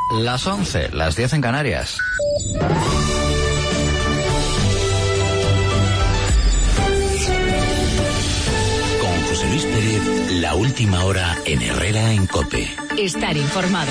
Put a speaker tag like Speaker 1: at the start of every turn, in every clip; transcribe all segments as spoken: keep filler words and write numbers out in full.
Speaker 1: Las once, las diez en Canarias.
Speaker 2: Con José Luis Pérez, la última hora en Herrera en COPE.
Speaker 3: Estar informado.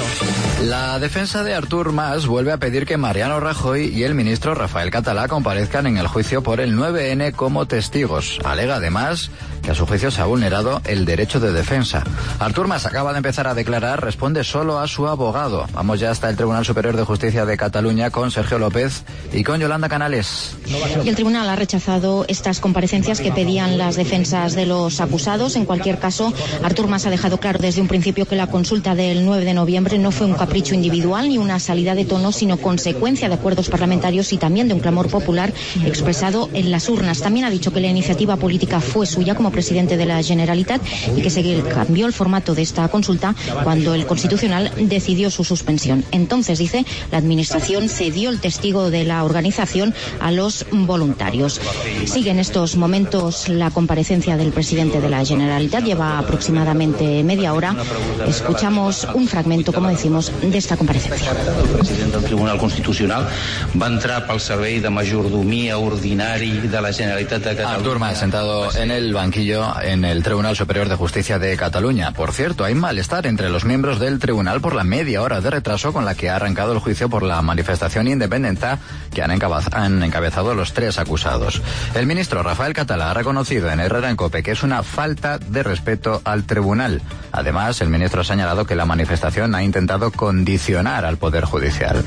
Speaker 1: La defensa de Artur Mas vuelve a pedir que Mariano Rajoy y el ministro Rafael Català comparezcan en el juicio por el nueve ene como testigos. Alega además que a su juicio se ha vulnerado el derecho de defensa. Artur Mas acaba de empezar a declarar, responde solo a su abogado. Vamos ya hasta el Tribunal Superior de Justicia de Cataluña con Sergio López y con Yolanda Canales.
Speaker 4: Y el tribunal ha rechazado estas comparecencias que pedían las defensas de los acusados. En cualquier caso, Artur Mas ha dejado claro desde un principio que la consulta del nueve de noviembre no fue un capricho individual ni una salida de tono, sino consecuencia de acuerdos parlamentarios y también de un clamor popular expresado en las urnas. También ha dicho que la iniciativa política fue suya como presidente de la Generalitat y que se cambió el formato de esta consulta cuando el Constitucional decidió su suspensión. Entonces, dice, la Administración cedió el testigo de la organización a los voluntarios. Sigue en estos momentos la comparecencia del presidente de la Generalitat, lleva aproximadamente media hora. Escuchamos un fragmento, como decimos, de esta comparecencia.
Speaker 5: El presidente del Tribunal Constitucional va entrar pel servei de majordomia ordinari de la Generalitat de Cataluña.
Speaker 1: Artur Mas sentado en el banquillo en el Tribunal Superior de Justicia de Cataluña. Por cierto, hay malestar entre los miembros del tribunal por la media hora de retraso con la que ha arrancado el juicio por la manifestación independiente que han, encabez- han encabezado los tres acusados. El ministro Rafael Català ha reconocido en Herrera en COPE que es una falta de respeto al tribunal. Además, el ministro ha señalado que la manifestación ha intentado condicionar al Poder Judicial.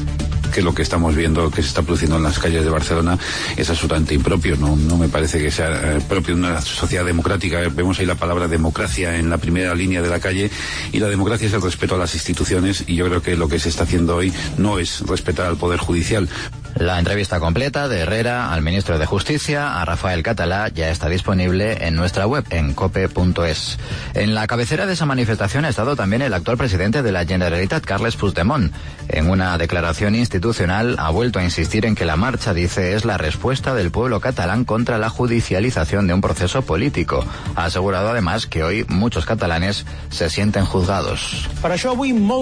Speaker 6: Que lo que estamos viendo que se está produciendo en las calles de Barcelona es absolutamente impropio. No, no me parece que sea eh, propio de una sociedad democrática. Vemos ahí la palabra democracia en la primera línea de la calle, y la democracia es el respeto a las instituciones, y yo creo que lo que se está haciendo hoy no es respetar al Poder Judicial.
Speaker 1: La entrevista completa de Herrera al ministro de Justicia, a Rafael Català, ya está disponible en nuestra web, en cope punto es. En la cabecera de esa manifestación ha estado también el actual presidente de la Generalitat, Carles Puigdemont. En una declaración institucional ha vuelto a insistir en que la marcha, dice, es la respuesta del pueblo catalán contra la judicialización de un proceso político. Ha asegurado además que hoy muchos catalanes se sienten juzgados.
Speaker 7: Por eso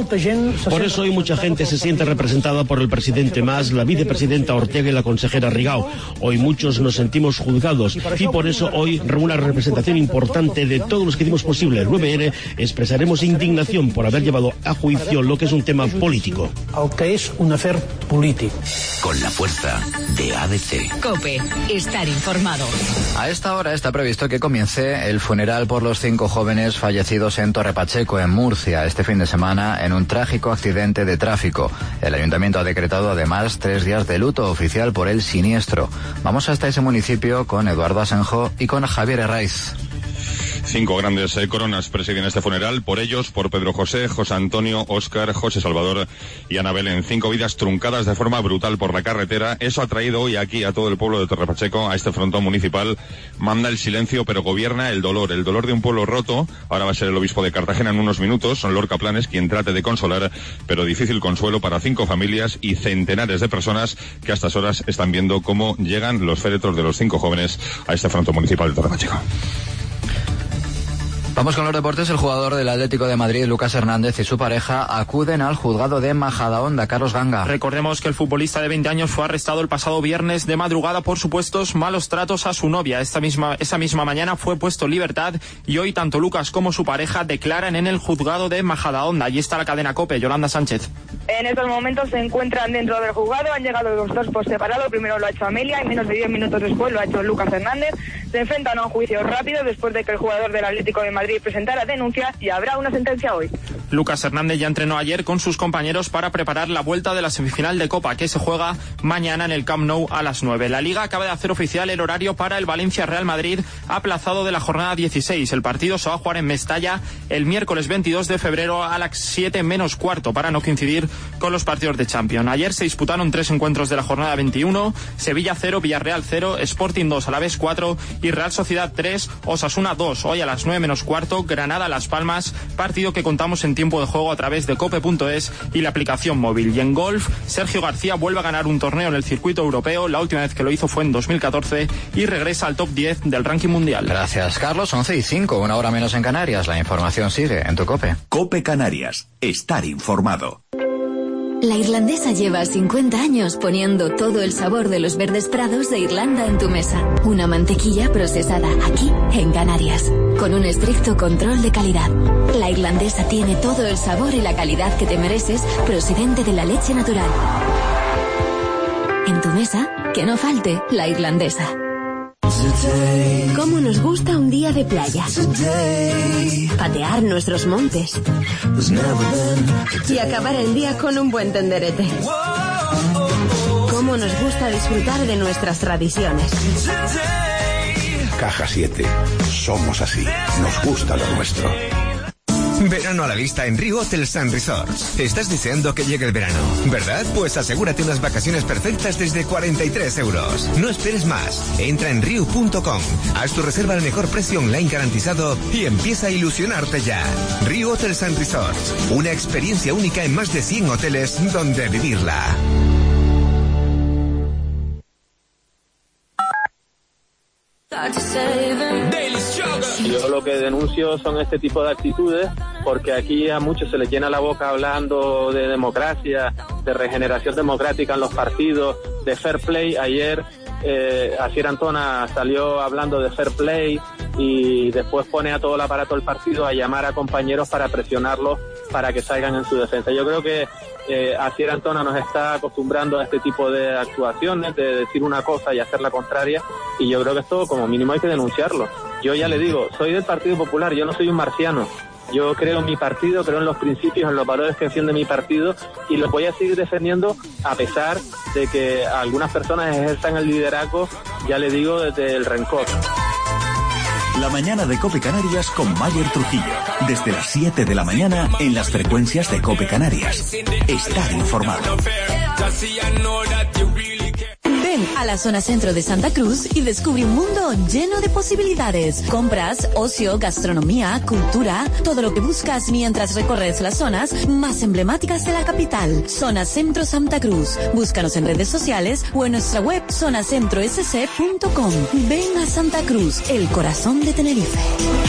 Speaker 7: hoy mucha gente se siente representada por el presidente Mas, la vicepresidenta Ortega y la consejera Rigau. Hoy muchos nos sentimos juzgados y por eso hoy, una representación importante de todos los que hicimos posible el nueve ene, expresaremos indignación por haber llevado a juicio lo que es un tema político.
Speaker 8: Aunque es un hacer político.
Speaker 2: Con la fuerza de A D C.
Speaker 3: COPE, estar informado.
Speaker 1: A esta hora está previsto que comience el funeral por los cinco jóvenes fallecidos en Torrepacheco, en Murcia, este fin de semana en un trágico accidente de tráfico. El ayuntamiento ha decretado además tres días de luto oficial por el siniestro. Vamos hasta ese municipio con Eduardo Asenjo y con Javier Herraiz.
Speaker 9: Cinco grandes eh, coronas presiden este funeral, por ellos, por Pedro José, José Antonio, Óscar, José Salvador y Ana Belén. Cinco vidas truncadas de forma brutal por la carretera. Eso ha traído hoy aquí a todo el pueblo de Torrepacheco, a este frontón municipal. Manda el silencio, pero gobierna el dolor. El dolor de un pueblo roto. Ahora va a ser el obispo de Cartagena en unos minutos, son Lorca Planes, quien trate de consolar, pero difícil consuelo para cinco familias y centenares de personas que a estas horas están viendo cómo llegan los féretros de los cinco jóvenes a este frontón municipal de Torrepacheco.
Speaker 1: Vamos con los deportes. El jugador del Atlético de Madrid, Lucas Hernández, y su pareja acuden al juzgado de Majadahonda. Carlos Ganga.
Speaker 10: Recordemos que el futbolista de veinte años fue arrestado el pasado viernes de madrugada por supuestos malos tratos a su novia. Esta misma, esa misma mañana fue puesto en libertad y hoy tanto Lucas como su pareja declaran en el juzgado de Majadahonda. Allí está la cadena COPE, Yolanda Sánchez.
Speaker 11: En estos momentos se encuentran dentro del juzgado, han llegado los dos por separado. Primero lo ha hecho Amelia y menos de diez minutos después lo ha hecho Lucas Hernández. Se enfrentan a un juicio rápido después de que el jugador del Atlético de Madrid presentara denuncia y habrá una sentencia hoy.
Speaker 10: Lucas Hernández ya entrenó ayer con sus compañeros para preparar la vuelta de la semifinal de Copa que se juega mañana en el Camp Nou a las nueve. La Liga acaba de hacer oficial el horario para el Valencia-Real Madrid aplazado de la jornada dieciséis. El partido se va a jugar en Mestalla el miércoles veintidós de febrero a las siete menos cuarto para no coincidir con los partidos de Champions. Ayer se disputaron tres encuentros de la jornada veintiuno, Sevilla cero, Villarreal cero, Sporting dos, Alavés cuatro y Real Sociedad tres, Osasuna dos. Hoy a las nueve menos cuarto, Granada Las Palmas, partido que contamos en tiempo de juego a través de cope punto es y la aplicación móvil. Y en golf, Sergio García vuelve a ganar un torneo en el circuito europeo, la última vez que lo hizo fue en dos mil catorce y regresa al top diez del ranking mundial.
Speaker 1: Gracias, Carlos. once y cinco, una hora menos en Canarias. La información sigue en tu COPE.
Speaker 2: COPE Canarias, estar informado.
Speaker 12: La Irlandesa lleva cincuenta años poniendo todo el sabor de los verdes prados de Irlanda en tu mesa. Una mantequilla procesada aquí, en Canarias, con un estricto control de calidad. La Irlandesa tiene todo el sabor y la calidad que te mereces, procedente de la leche natural. En tu mesa, que no falte la Irlandesa.
Speaker 13: ¿Cómo nos gusta un día de playa? Patear nuestros montes y acabar el día con un buen tenderete. ¿Cómo nos gusta disfrutar de nuestras tradiciones?
Speaker 14: Caja siete. Somos así. Nos gusta lo nuestro.
Speaker 15: Verano a la vista en Riu Hotels and Resorts. Estás deseando que llegue el verano, ¿verdad? Pues asegúrate unas vacaciones perfectas desde cuarenta y tres euros. No esperes más. Entra en riu punto com, haz tu reserva al mejor precio online garantizado y empieza a ilusionarte ya. Riu Hotels and Resorts. Una experiencia única en más de cien hoteles donde vivirla.
Speaker 16: Yo lo que denuncio son este tipo de actitudes, porque aquí a muchos se les llena la boca hablando de democracia, de regeneración democrática en los partidos, de fair play. Ayer eh, Asier Antona salió hablando de fair play y después pone a todo el aparato del partido a llamar a compañeros para presionarlos para que salgan en su defensa. Yo creo que eh, Asier Antona nos está acostumbrando a este tipo de actuaciones, de decir una cosa y hacer la contraria, y yo creo que esto como mínimo hay que denunciarlo. Yo ya le digo, soy del Partido Popular, yo no soy un marciano. Yo creo en mi partido, creo en los principios, en los valores que defiende mi partido, y los voy a seguir defendiendo a pesar de que algunas personas ejerzan el liderazgo, ya le digo, desde el rencor.
Speaker 17: La mañana de COPE Canarias con Mayer Trujillo. Desde las siete de la mañana en las frecuencias de COPE Canarias. Estar informado.
Speaker 3: Ven a la zona centro de Santa Cruz y descubre un mundo lleno de posibilidades. Compras, ocio, gastronomía, cultura, todo lo que buscas mientras recorres las zonas más emblemáticas de la capital. Zona Centro Santa Cruz. Búscanos en redes sociales o en nuestra web zona centro s c punto com. Ven a Santa Cruz, el corazón de Tenerife.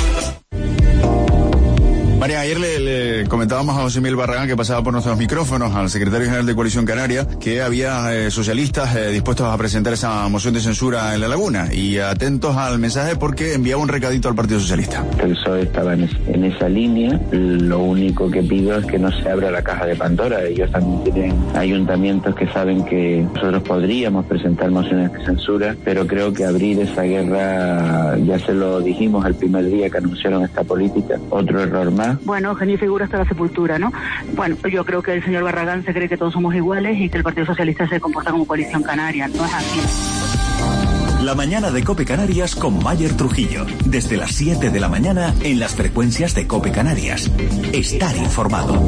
Speaker 18: María, ayer le, le comentábamos a José Miguel Barragán, que pasaba por nuestros micrófonos, al secretario general de Coalición Canaria, que había eh, socialistas eh, dispuestos a presentar esa moción de censura en La Laguna, y atentos al mensaje porque enviaba un recadito al Partido Socialista.
Speaker 19: El P S O E estaba en, en esa línea. Lo único que pido es que no se abra la caja de Pandora. Ellos también tienen ayuntamientos que saben que nosotros podríamos presentar mociones de censura, pero creo que abrir esa guerra, ya se lo dijimos el primer día que anunciaron esta política, otro error más.
Speaker 20: Bueno, genio y figura hasta la sepultura, ¿no? Bueno, yo creo que el señor Barragán se cree que todos somos iguales y que el Partido Socialista se comporta como Coalición Canaria. No es así.
Speaker 17: La mañana de COPE Canarias con Mayer Trujillo. Desde las siete de la mañana en las frecuencias de COPE Canarias. Estar informado.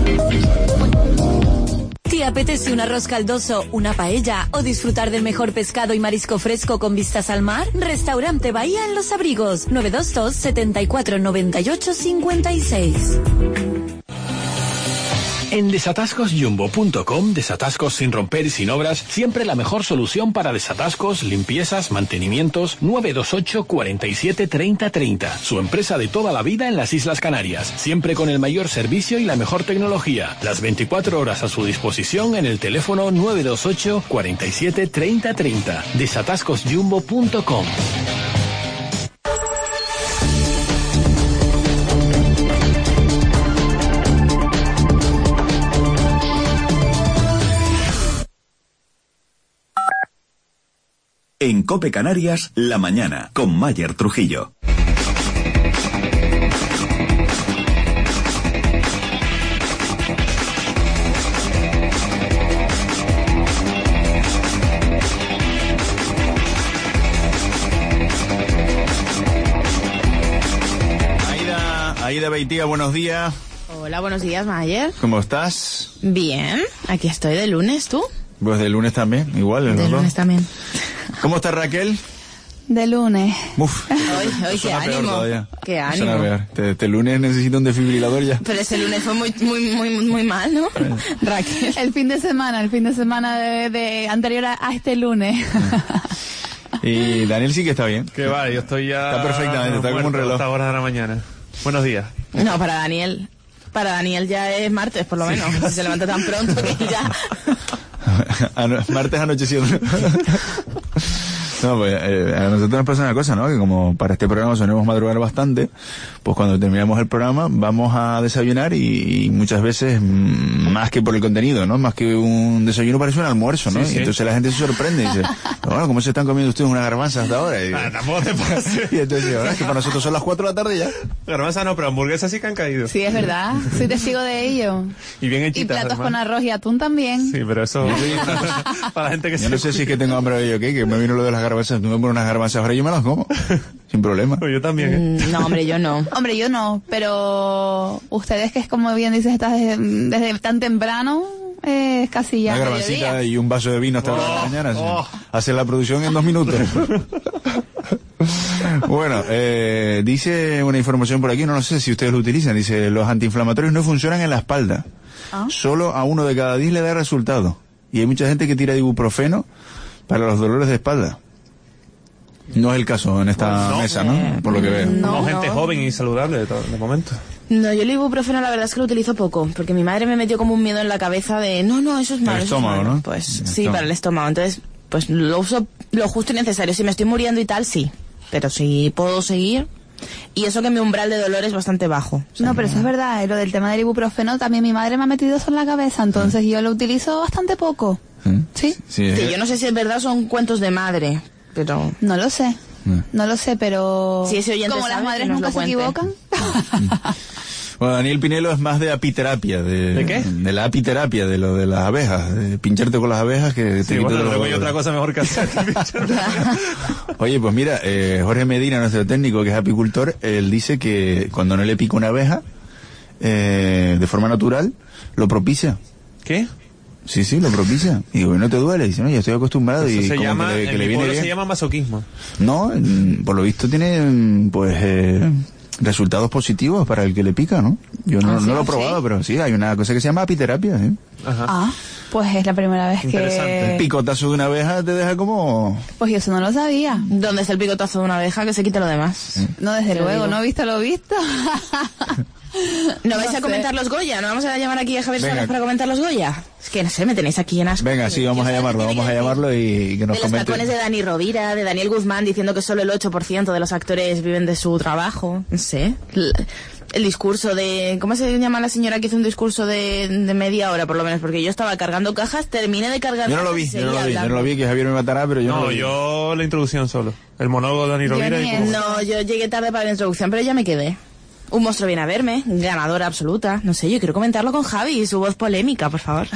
Speaker 3: ¿Te apetece un arroz caldoso, una paella o disfrutar del mejor pescado y marisco fresco con vistas al mar? Restaurante Bahía en Los Abrigos, nueve dos dos, setenta y cuatro, noventa y ocho, cincuenta y seis.
Speaker 21: En desatascos jumbo punto com, desatascos sin romper y sin obras, siempre la mejor solución para desatascos, limpiezas, mantenimientos. Nueve dos ocho, cuarenta y siete, treinta, treinta. Su empresa de toda la vida en las Islas Canarias, siempre con el mayor servicio y la mejor tecnología. Las veinticuatro horas a su disposición en el teléfono nueve dos ocho, cuarenta y siete, treinta, treinta. desatascos jumbo punto com.
Speaker 17: En COPE Canarias, la mañana, con Mayer Trujillo.
Speaker 18: Aida, Aida Beitía, buenos días.
Speaker 22: Hola, buenos días, Mayer.
Speaker 18: ¿Cómo estás?
Speaker 22: Bien, aquí estoy de lunes, ¿tú?
Speaker 18: Pues de lunes también, igual.
Speaker 22: De lunes también.
Speaker 18: ¿Cómo está Raquel?
Speaker 22: De lunes.
Speaker 18: Uf.
Speaker 22: Hoy, hoy qué ánimo. Qué ánimo.
Speaker 18: Este, este lunes necesito un desfibrilador ya.
Speaker 22: Pero ese lunes fue muy muy muy muy mal, ¿no? Raquel.
Speaker 23: El fin de semana, el fin de semana de, de anterior a, a este lunes.
Speaker 18: Y Daniel sí que está bien.
Speaker 24: Que va, yo estoy ya...
Speaker 18: Está perfectamente, está como un reloj.
Speaker 24: A esta hora de la mañana. Buenos días.
Speaker 22: No, para Daniel. Para Daniel ya es martes, por lo menos. Si se levanta tan pronto que ya...
Speaker 18: Martes anocheciendo. No, pues eh, a nosotros nos pasa una cosa, ¿no? Que como para este programa solemos madrugar bastante, pues cuando terminamos el programa vamos a desayunar y, y muchas veces mmm, más que por el contenido, ¿no? Más que un desayuno parece un almuerzo, ¿no? Sí, sí. Y entonces la gente se sorprende y dice, bueno, ¿cómo se están comiendo ustedes unas garbanzas hasta ahora? Y,
Speaker 4: ah, tampoco te pases.
Speaker 18: Y entonces, ¿verdad? Que para nosotros son las cuatro de la tarde ya.
Speaker 4: Garbanzas no, pero hamburguesas sí que han caído.
Speaker 23: Sí, es verdad. Soy testigo de ello.
Speaker 4: Y bien hechitas,
Speaker 23: y platos
Speaker 4: además.
Speaker 23: Con arroz y atún también.
Speaker 4: Sí, pero eso para la gente que
Speaker 18: yo
Speaker 4: se...
Speaker 18: no sé si es que tengo hambre hoy o qué, que me vino lo de las garbanzas, tú me pones unas garbanzas ahora y yo me las como, sin problema.
Speaker 4: Pues yo también, ¿eh?
Speaker 22: Mm, no, hombre, yo no.
Speaker 23: Hombre, yo no, pero ustedes que es como bien dices, estás desde, desde tan temprano, eh, es casi ya
Speaker 18: una garbancita y un vaso de vino hasta oh, la mañana, oh. ¿sí? Hacer la producción en dos minutos. Bueno, eh, dice una información por aquí, no lo sé si ustedes lo utilizan, dice, los antiinflamatorios no funcionan en la espalda, ¿ah? Solo a uno de cada diez le da resultado, y hay mucha gente que tira de ibuprofeno para los dolores de espalda. No es el caso en esta pues no, mesa, ¿no? Eh, por lo que veo.
Speaker 4: No,
Speaker 22: no
Speaker 4: gente
Speaker 22: no.
Speaker 4: joven y saludable de, todo, de momento.
Speaker 22: No, yo el ibuprofeno la verdad es que lo utilizo poco, porque mi madre me metió como un miedo en la cabeza de, no, no, eso es malo.
Speaker 18: El estómago,
Speaker 22: eso es malo.
Speaker 18: ¿no?
Speaker 22: Pues
Speaker 18: el
Speaker 22: sí,
Speaker 18: estómago.
Speaker 22: Para el estómago. Entonces, pues lo uso lo justo y necesario. Si me estoy muriendo y tal, sí. Pero si puedo seguir... Y eso que mi umbral de dolor es bastante bajo.
Speaker 23: O sea, no, pero eso es verdad. Lo del tema del ibuprofeno, también mi madre me ha metido eso en la cabeza, entonces ¿sí? Yo lo utilizo bastante poco. ¿Sí? ¿Sí?
Speaker 18: Sí,
Speaker 22: sí, yo no sé si es verdad o son cuentos de madre, pero...
Speaker 23: No lo sé. No lo sé, pero...
Speaker 22: Si ese oyente
Speaker 23: como las madres nunca se equivocan.
Speaker 18: Bueno, Daniel Pinelo es más de apiterapia. ¿De,
Speaker 4: ¿De qué?
Speaker 18: De la apiterapia, de lo de las abejas. De pincharte con las abejas que
Speaker 4: sí,
Speaker 18: te
Speaker 4: bueno,
Speaker 18: luego
Speaker 4: hay otra cosa mejor que hacer.
Speaker 18: Oye, pues mira, eh, Jorge Medina, nuestro técnico que es apicultor, él dice que cuando no le pica una abeja, eh, de forma natural, lo propicia.
Speaker 4: ¿Qué?
Speaker 18: Sí, sí, lo propicia. Y digo, ¿no te duele? Dice, no, ya estoy acostumbrado.
Speaker 4: Eso
Speaker 18: y
Speaker 4: se
Speaker 18: como
Speaker 4: llama,
Speaker 18: que le, que
Speaker 4: en
Speaker 18: le
Speaker 4: mi
Speaker 18: viene
Speaker 4: pueblo
Speaker 18: bien.
Speaker 4: Se llama masoquismo.
Speaker 18: No, por lo visto tiene, pues, eh, resultados positivos para el que le pica, ¿no? Yo no, ah, ¿sí? no lo he probado, ¿sí? Pero sí, hay una cosa que se llama apiterapia, ¿eh?
Speaker 23: Ajá. Ah, pues es la primera vez que...
Speaker 18: El picotazo de una abeja te deja como...
Speaker 23: Pues yo eso no lo sabía.
Speaker 22: ¿Dónde está el picotazo de una abeja? Que se quite lo demás.
Speaker 18: ¿Sí?
Speaker 23: No, desde Te luego, digo. No he visto lo visto.
Speaker 22: ¿No vais no a comentar sé. los Goya? ¿No vamos a llamar aquí a Javier Suárez para comentar los Goya? Es que no sé, me tenéis aquí en asco.
Speaker 18: Venga, sí, vamos a llamarlo, vamos a llamarlo y, y que nos
Speaker 22: de
Speaker 18: comente.
Speaker 22: Los tacones de Dani Rovira, de Daniel Guzmán, diciendo que solo el ocho por ciento de los actores viven de su trabajo. No sé. El, el discurso de... ¿Cómo se llama la señora que hizo un discurso de, de media hora, por lo menos? Porque yo estaba cargando cajas, terminé de cargar
Speaker 18: Yo no lo vi, yo no lo vi, yo no lo vi, que Javier me matará, pero yo no,
Speaker 4: no
Speaker 18: lo vi.
Speaker 4: yo la introducción solo. El monólogo de Dani Rovira.
Speaker 22: Y como... No, yo llegué tarde para la introducción, pero ya me quedé. Un monstruo viene a verme, ganadora absoluta. No sé, yo quiero comentarlo con Javi y su voz polémica, por favor.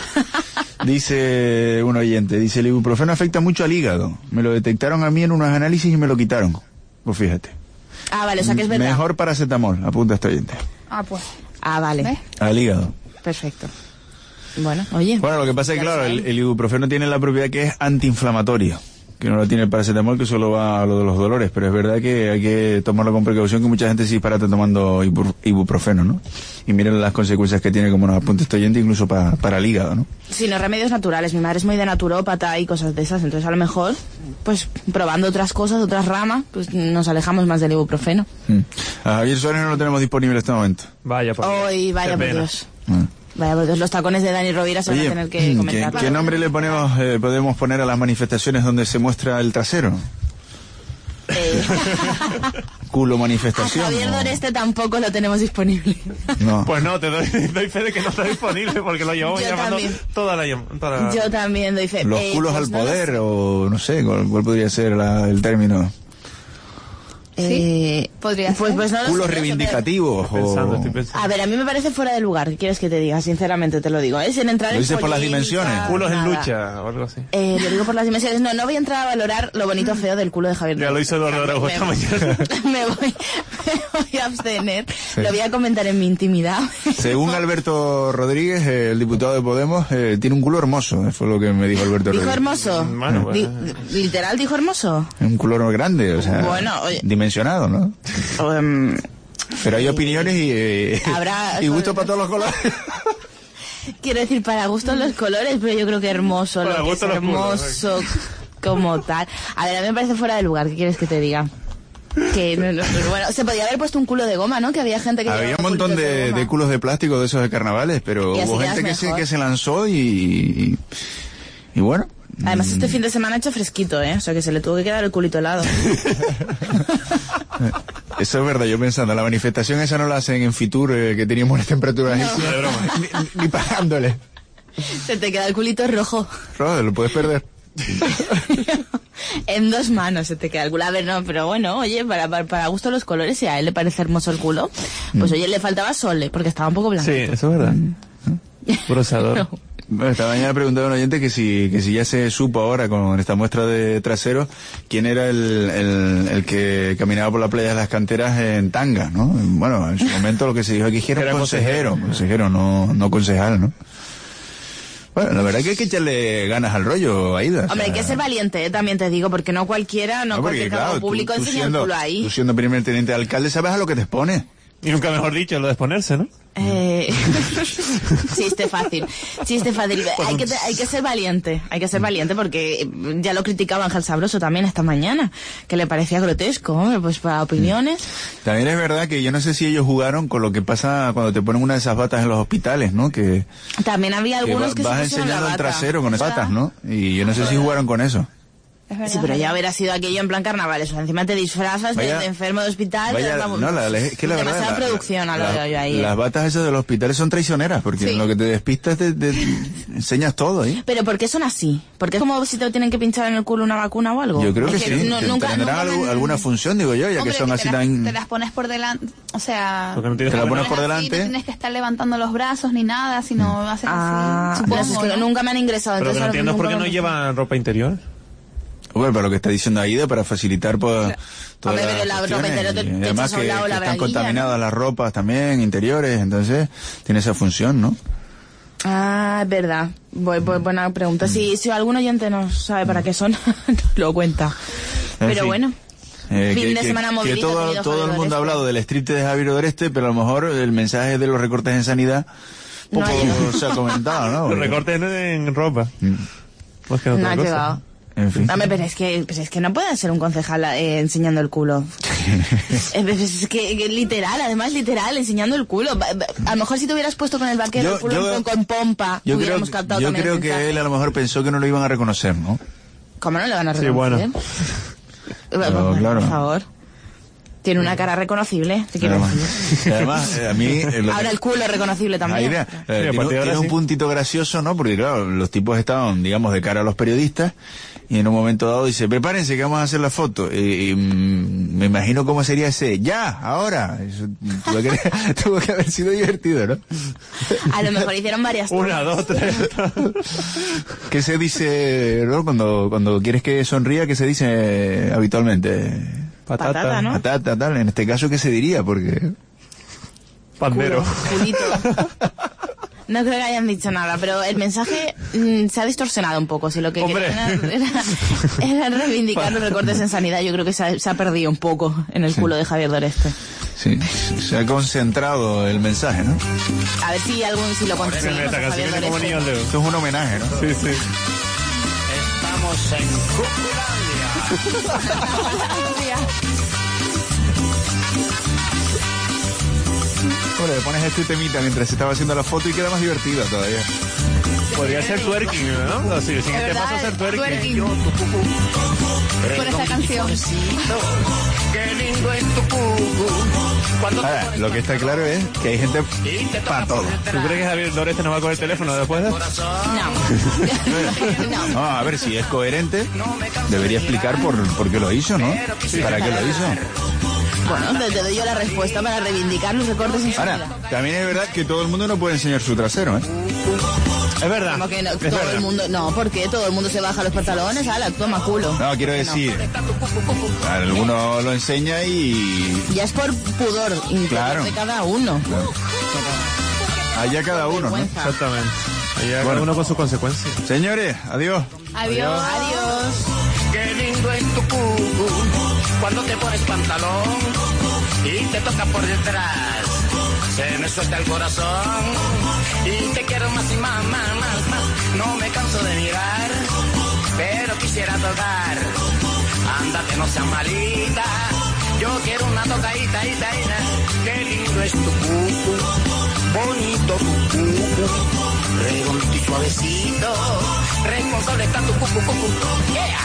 Speaker 18: Dice un oyente, dice, el ibuprofeno afecta mucho al hígado. Me lo detectaron a mí en unos análisis y me lo quitaron. Pues fíjate.
Speaker 22: Ah, vale, o sea que es verdad.
Speaker 18: Mejor paracetamol, apunta este oyente.
Speaker 23: Ah, pues.
Speaker 22: Ah, vale.
Speaker 23: ¿Ves?
Speaker 18: Al hígado.
Speaker 22: Perfecto. Bueno, oye.
Speaker 18: Bueno, lo que pasa es que, claro, el, el ibuprofeno tiene la propiedad que es antiinflamatorio. Que no lo tiene el paracetamol, que solo va a lo de los dolores, pero es verdad que hay que tomarlo con precaución, que mucha gente sí disparata tomando ibu, ibuprofeno, ¿no? Y miren las consecuencias que tiene, como nos apunta este oyente, incluso pa, para el hígado, ¿no?
Speaker 22: Sí, no, remedios naturales. Mi madre es muy de naturópata y cosas de esas, entonces a lo mejor, pues probando otras cosas, otras ramas, pues nos alejamos más del ibuprofeno.
Speaker 18: Mm. A Javier Suárez no lo tenemos disponible en este momento.
Speaker 4: Vaya por Dios.
Speaker 22: Hoy, vaya por Dios. Mm. Vaya, pues los tacones de Dani Rovira se van
Speaker 18: Oye,
Speaker 22: a tener que comentar.
Speaker 18: ¿Qué, ¿qué nombre le ponemos, eh, podemos poner a las manifestaciones donde se muestra el trasero?
Speaker 22: Eh.
Speaker 18: Culo manifestación.
Speaker 22: A Javier
Speaker 18: ¿no?
Speaker 22: Doreste tampoco lo tenemos disponible.
Speaker 18: No.
Speaker 4: Pues no, te doy, doy fe de que no está disponible porque lo llevamos
Speaker 22: Yo
Speaker 4: llamando
Speaker 22: también.
Speaker 4: toda la, toda la...
Speaker 22: Yo también doy fe.
Speaker 18: Los
Speaker 22: eh,
Speaker 18: culos
Speaker 22: pues
Speaker 18: al
Speaker 22: no
Speaker 18: poder, o no sé, ¿cuál, cuál podría ser la, el término?
Speaker 22: Eh,
Speaker 23: podría
Speaker 22: pues,
Speaker 23: ser.
Speaker 22: pues no lo
Speaker 18: Culos
Speaker 22: sé,
Speaker 18: reivindicativos.
Speaker 4: Estoy pensando,
Speaker 18: o...
Speaker 4: estoy pensando.
Speaker 22: A ver, a mí me parece fuera de lugar. ¿Qué quieres que te diga? Sinceramente te lo digo. Es en entrar
Speaker 18: ¿Lo
Speaker 22: en
Speaker 18: dices por las
Speaker 22: polémica,
Speaker 18: dimensiones?
Speaker 4: Culos en
Speaker 22: nada.
Speaker 4: lucha o algo así.
Speaker 22: Eh, lo digo por las dimensiones. No, no voy a entrar a valorar lo bonito o feo del culo de Javier.
Speaker 4: Ya lo hizo Eduardo Araujo esta mañana.
Speaker 22: Me voy, me voy a abstener. Sí. Lo voy a comentar en mi intimidad.
Speaker 18: Según Alberto Rodríguez, eh, el diputado de Podemos, eh, tiene un culo hermoso. Fue lo que me dijo Alberto
Speaker 22: ¿Dijo
Speaker 18: Rodríguez.
Speaker 22: hermoso?
Speaker 4: Bueno,
Speaker 22: Di,
Speaker 4: bueno.
Speaker 22: ¿Literal dijo hermoso?
Speaker 18: Un culo grande, o sea,
Speaker 22: bueno, oye,
Speaker 18: dimensionado, ¿no?
Speaker 22: Um,
Speaker 18: Pero hay opiniones y, eh,
Speaker 22: habrá,
Speaker 18: y gusto para todos los colores.
Speaker 22: Quiero decir, para gustos los colores, pero yo creo que hermoso,
Speaker 4: para
Speaker 22: lo que es hermoso culos, como tal. A ver, a mí me parece fuera de lugar, ¿qué quieres que te diga? Que, no, no, bueno, se podía haber puesto un culo de goma, ¿no? Que había gente que
Speaker 18: había un montón de, de, de culos de plástico de esos de carnavales, pero hubo gente que se, que se lanzó y, y, y bueno.
Speaker 22: Además, este fin de semana ha hecho fresquito, ¿eh? O sea, que se le tuvo que quedar el culito helado.
Speaker 18: Eso es verdad, yo pensando, la manifestación esa no la hacen en Fitur, eh, que teníamos las temperaturas
Speaker 22: No.
Speaker 18: encima, ni, ni pagándole.
Speaker 22: Se te queda el culito rojo.
Speaker 18: Rojo, lo puedes perder.
Speaker 22: En dos manos se te queda el culo. A ver, no, pero bueno, oye, para, para, para gusto los colores, si a él le parece hermoso el culo, pues oye, le faltaba sole, porque estaba un poco blanco.
Speaker 4: Sí, eso es verdad. Procesador.
Speaker 22: No.
Speaker 18: Bueno, esta mañana preguntaba a un oyente que si, que si ya se supo ahora con esta muestra de traseros quién era el, el, el que caminaba por la playa de las Canteras en tanga, ¿no? Bueno, en su momento lo que se dijo aquí era, era consejero, consejero, consejero, no, no concejal, ¿no? Bueno, la verdad es que hay que echarle ganas al rollo, Aida.
Speaker 22: Hombre, o sea, hay que ser valiente, ¿eh? También te digo, porque no cualquiera, no, no porque, cualquier claro, cargo público tú, tú enseña siendo, el culo ahí.
Speaker 18: Tú siendo primer teniente de alcalde sabes a lo que te expones.
Speaker 4: Y nunca mejor dicho, lo de exponerse, ¿no?
Speaker 22: Eh... chiste fácil, chiste fácil. Hay que, hay que ser valiente, hay que ser valiente porque ya lo criticaba Ángel Sabroso también esta mañana, que le parecía grotesco, pues para opiniones.
Speaker 18: También es verdad que yo no sé si ellos jugaron con lo que pasa cuando te ponen una de esas batas en los hospitales, ¿no? Que
Speaker 22: también había algunos que,
Speaker 18: que
Speaker 22: va,
Speaker 18: se
Speaker 22: vas
Speaker 18: enseñando
Speaker 22: el
Speaker 18: trasero con esas batas, ¿no? Y yo no sé si jugaron con eso.
Speaker 22: Sí, pero ya hubiera sido aquello en plan carnavales. O sea, encima te disfrazas vaya, de enfermo de hospital.
Speaker 18: Vaya,
Speaker 22: vamos,
Speaker 18: no, la, es que la
Speaker 22: demasiada
Speaker 18: verdad,
Speaker 22: producción
Speaker 18: la,
Speaker 22: a lo
Speaker 18: la,
Speaker 22: de yo ahí.
Speaker 18: Las batas esas de los hospitales son traicioneras, porque sí. En lo que te despistas te, te enseñas todo ahí. ¿eh?
Speaker 22: Pero ¿por qué son así? ¿Porque es como si te tienen que pinchar en el culo una vacuna o algo?
Speaker 18: Yo creo que,
Speaker 22: es
Speaker 18: que sí.
Speaker 22: No,
Speaker 18: te,
Speaker 22: nunca,
Speaker 18: tendrán
Speaker 22: nunca
Speaker 18: me... alguna función, digo yo, ya
Speaker 23: Hombre,
Speaker 18: que son
Speaker 23: que
Speaker 18: así
Speaker 23: te las,
Speaker 18: tan...
Speaker 23: te las pones por delante, o sea...
Speaker 18: No te las pones por delante.
Speaker 23: Así, no tienes que estar levantando los brazos ni nada, sino mm. haces
Speaker 22: ah,
Speaker 23: así. Supongo,
Speaker 22: es que
Speaker 23: ¿no?
Speaker 22: nunca me han ingresado.
Speaker 4: Pero
Speaker 22: Entonces,
Speaker 4: que no entiendo por qué no
Speaker 22: me...
Speaker 4: llevan ropa interior.
Speaker 18: Bueno, para lo que está diciendo Aida, para facilitar pues, todas
Speaker 22: Hombre, pero la ropa interior te, te
Speaker 18: además
Speaker 22: echas a un lado
Speaker 18: que,
Speaker 22: la
Speaker 18: que están
Speaker 22: braguilla,
Speaker 18: contaminadas
Speaker 22: ¿no?
Speaker 18: las ropas también, interiores, entonces tiene esa función, ¿no?
Speaker 22: Ah, es verdad. Voy, voy, buena pregunta. Si, si algún oyente no sabe para qué son, lo cuenta. Pero en fin. Bueno.
Speaker 18: Eh,
Speaker 22: fin
Speaker 18: que,
Speaker 22: de
Speaker 18: que,
Speaker 22: semana
Speaker 18: que todo, todo el mundo ha hablado del striptease de Javier Oreste, pero a lo mejor el mensaje de los recortes en sanidad poco no se ha comentado, ¿no?
Speaker 4: Los recortes en ropa.
Speaker 18: Mm.
Speaker 4: Pues que no,
Speaker 22: no ha llegado.
Speaker 18: En fin.
Speaker 22: Dame, pero es que, pues es que no puede ser un concejal eh, enseñando el culo. es, es que, que literal, además literal, enseñando el culo. A lo mejor si te hubieras puesto con el vaquero
Speaker 18: yo,
Speaker 22: el culo
Speaker 18: yo,
Speaker 22: con, con pompa,
Speaker 18: yo
Speaker 22: hubiéramos
Speaker 18: creo,
Speaker 22: captado
Speaker 18: yo
Speaker 22: también
Speaker 18: creo
Speaker 22: el mensaje.
Speaker 18: que él a lo mejor pensó que no lo iban a reconocer, ¿no?
Speaker 22: ¿Cómo no le van a reconocer?
Speaker 18: Sí, bueno.
Speaker 22: bueno,
Speaker 18: no, claro.
Speaker 22: Por favor. Tiene una cara reconocible, te quiero decir.
Speaker 18: Además, eh, a mí... Eh,
Speaker 22: Ahora el culo es reconocible también.
Speaker 18: Ahí, eh, sí, tiene, tiene un puntito gracioso, ¿no? Porque claro, los tipos estaban, digamos, de cara a los periodistas y en un momento dado dice, prepárense que vamos a hacer la foto. Y, y me imagino cómo sería ese, ya, ahora. Eso tuvo que, tuvo que haber sido divertido, ¿no?
Speaker 22: A lo mejor hicieron varias tomas.
Speaker 4: Una, dos, tres.
Speaker 18: ¿Qué se dice, ¿no? Cuando, cuando quieres que sonría, ¿qué se dice habitualmente?
Speaker 22: Patata, Patata, ¿no?
Speaker 18: Patata, tal. En este caso, ¿qué se diría? Porque...
Speaker 4: Pandero.
Speaker 22: Culito. No creo que hayan dicho nada, pero el mensaje mmm, se ha distorsionado un poco. Si lo que querían era, era reivindicar los recortes en sanidad, yo creo que se ha, se ha perdido un poco en el sí. culo de Javier Doreste.
Speaker 18: Sí, se ha concentrado el mensaje, ¿no?
Speaker 22: A ver si algún si lo conseguimos.
Speaker 18: Esto es un homenaje, ¿no?
Speaker 4: Sí, sí.
Speaker 2: Estamos en Cuculandia.
Speaker 18: Bueno, le pones este temita mientras se estaba haciendo la foto y queda más divertida todavía.
Speaker 4: Podría ser twerking, ¿no? Sí, el siguiente paso es ser twerking.
Speaker 23: twerking. Con esta canción.
Speaker 2: Qué lindo es tu cucu.
Speaker 18: Ahora, lo que está claro es que hay gente para todo.
Speaker 4: ¿Tú crees que Javier Doreste nos va a coger el teléfono después de
Speaker 22: No.
Speaker 18: no. No, a ver, si es coherente, debería explicar por, por qué lo hizo, ¿no? Sí, ¿para qué lo hizo?
Speaker 22: Bueno, te, te doy yo la respuesta para reivindicar los recortes en
Speaker 18: sanidad. Ahora, también es verdad que todo el mundo no puede enseñar su trasero, ¿eh?
Speaker 4: Es verdad.
Speaker 22: Como que no,
Speaker 4: es
Speaker 22: todo
Speaker 4: verdad.
Speaker 22: el mundo, no, porque todo el mundo se baja los pantalones, ala, toma culo.
Speaker 18: No, quiero decir, no. Alguno lo enseña y...
Speaker 22: Ya es por pudor interior claro. de cada uno.
Speaker 18: Claro. Allá cada uno, ¿no?
Speaker 4: Exactamente. Allá
Speaker 18: bueno.
Speaker 4: cada uno con sus consecuencias.
Speaker 18: Señores, adiós.
Speaker 23: Adiós.
Speaker 22: Adiós.
Speaker 2: Qué lindo es tu cucu cuando te pones pantalón y te toca por detrás. Se me suelta el corazón y te quiero más y más, más, más, más. No me canso de mirar, pero quisiera tocar. Ándate, no seas malita, Yo quiero una tocadita, ahí, ahí, qué lindo es tu cucu, bonito tu cucu, redondo y suavecito, responsable está tu cucu, cucu, yeah.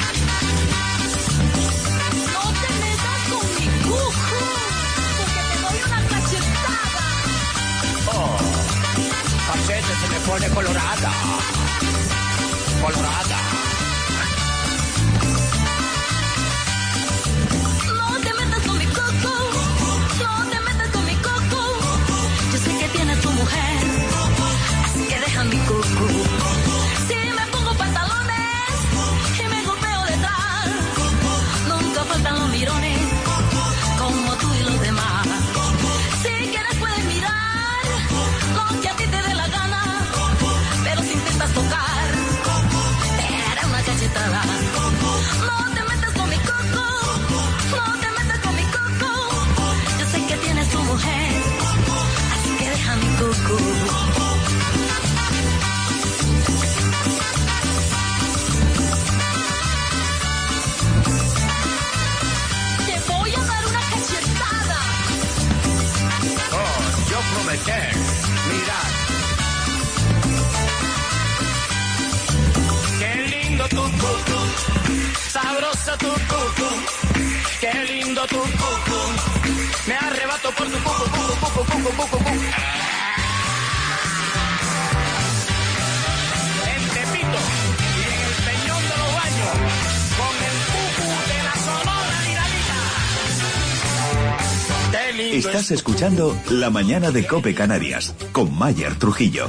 Speaker 5: No te metas con mi cucu, porque te doy una cachetada.
Speaker 2: Oh, cachete se me pone colorada, colorada.
Speaker 5: Mi cucu. Si me pongo pantalones y me golpeo detrás, nunca faltan los mirones como tú y los demás. Si quieres puedes mirar lo que a ti te dé la gana, pero si intentas tocar te haré una cachetada. No te metas con mi cucu, no te metas con mi cucu. Yo sé que tienes tu mujer, así que deja mi cucu.
Speaker 2: Mirad, qué lindo tu cucu, sabrosa tu cucu, qué lindo tu cucu, me arrebato por tu cucu, cucu, cucu, cucu, cucu, cucu. En Tepito y en el Peñón de los Baños, con el cucu de la Sonora Dinamita.
Speaker 17: Estás escuchando La Mañana de COPE Canarias con Mayer Trujillo.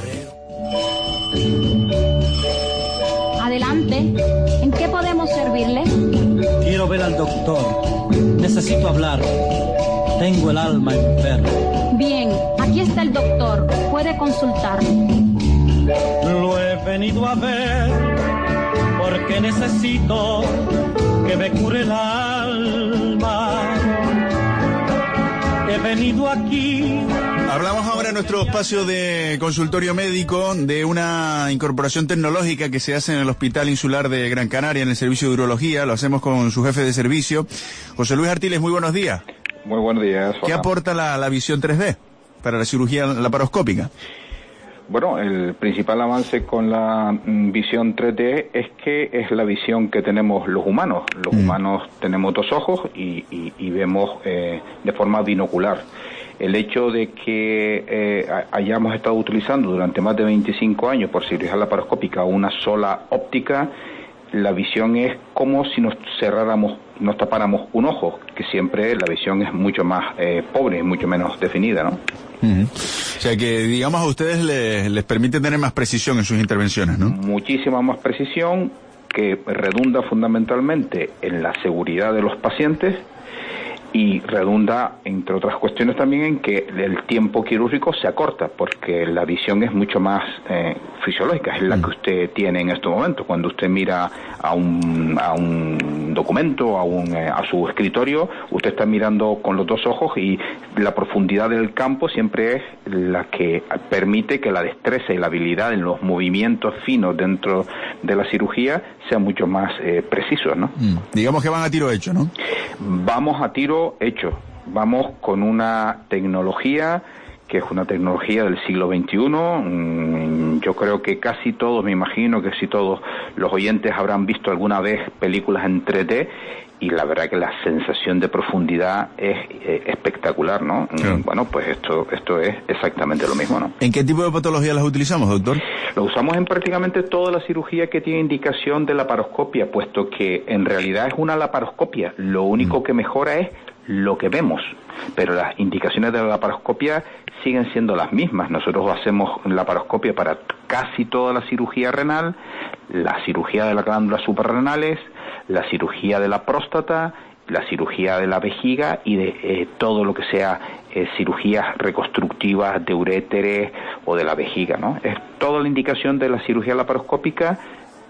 Speaker 6: Adelante, ¿en qué podemos servirle?
Speaker 8: Quiero ver al doctor. Necesito hablar. Tengo el alma enferma.
Speaker 6: Bien, aquí está el doctor. Puede consultarme.
Speaker 8: Lo he venido a ver porque necesito que me cure el alma. He venido aquí.
Speaker 18: Hablamos ahora en nuestro espacio de consultorio médico de una incorporación tecnológica que se hace en el Hospital Insular de Gran Canaria, en el servicio de urología. Lo hacemos con su jefe de servicio, José Luis Artiles. Muy buenos días.
Speaker 7: Muy buenos días.
Speaker 18: ¿Qué
Speaker 7: Hola.
Speaker 18: aporta la, la visión tres D para la cirugía laparoscópica?
Speaker 7: Bueno, el principal avance con la mm, visión tres D es que es la visión que tenemos los humanos. Los mm. humanos tenemos dos ojos y, y, y vemos eh, de forma binocular. El hecho de que eh, hayamos estado utilizando durante más de veinticinco años por cirugía laparoscópica una sola óptica, la visión es como si nos cerráramos, nos tapáramos un ojo, que siempre la visión es mucho más eh, pobre, mucho menos definida, ¿no?
Speaker 18: Uh-huh. O sea que, digamos, a ustedes les, les permite tener más precisión en sus intervenciones, ¿no?
Speaker 7: Muchísima más precisión, que redunda fundamentalmente en la seguridad de los pacientes y redunda, entre otras cuestiones, también en que el tiempo quirúrgico se acorta, porque la visión es mucho más eh, fisiológica, es la que usted tiene en este momento. Cuando usted mira a un, a un documento, a, un, eh, a su escritorio, usted está mirando con los dos ojos y la profundidad del campo siempre es la que permite que la destreza y la habilidad en los movimientos finos dentro de la cirugía sea mucho más eh, precisos, ¿no?
Speaker 18: Mm. Digamos que van a tiro hecho, ¿no?
Speaker 7: Vamos a tiro hecho. Vamos con una tecnología que es una tecnología del siglo veintiuno. Mm, yo creo que casi todos, me imagino que si todos los oyentes habrán visto alguna vez películas en tres D, y la verdad que la sensación de profundidad es eh, espectacular, ¿no? Claro. Bueno, pues esto esto es exactamente lo mismo, ¿no?
Speaker 18: ¿En qué tipo de patología las utilizamos, doctor?
Speaker 7: Lo usamos en prácticamente toda la cirugía que tiene indicación de laparoscopia, puesto que en realidad es una laparoscopia. Lo único mm. que mejora es lo que vemos, pero las indicaciones de la laparoscopia siguen siendo las mismas. Nosotros hacemos laparoscopia para casi toda la cirugía renal, la cirugía de las glándulas suprarrenales, la cirugía de la próstata, la cirugía de la vejiga y de eh, todo lo que sea eh, cirugías reconstructivas de uréteres o de la vejiga, ¿no? Es toda la indicación de la cirugía laparoscópica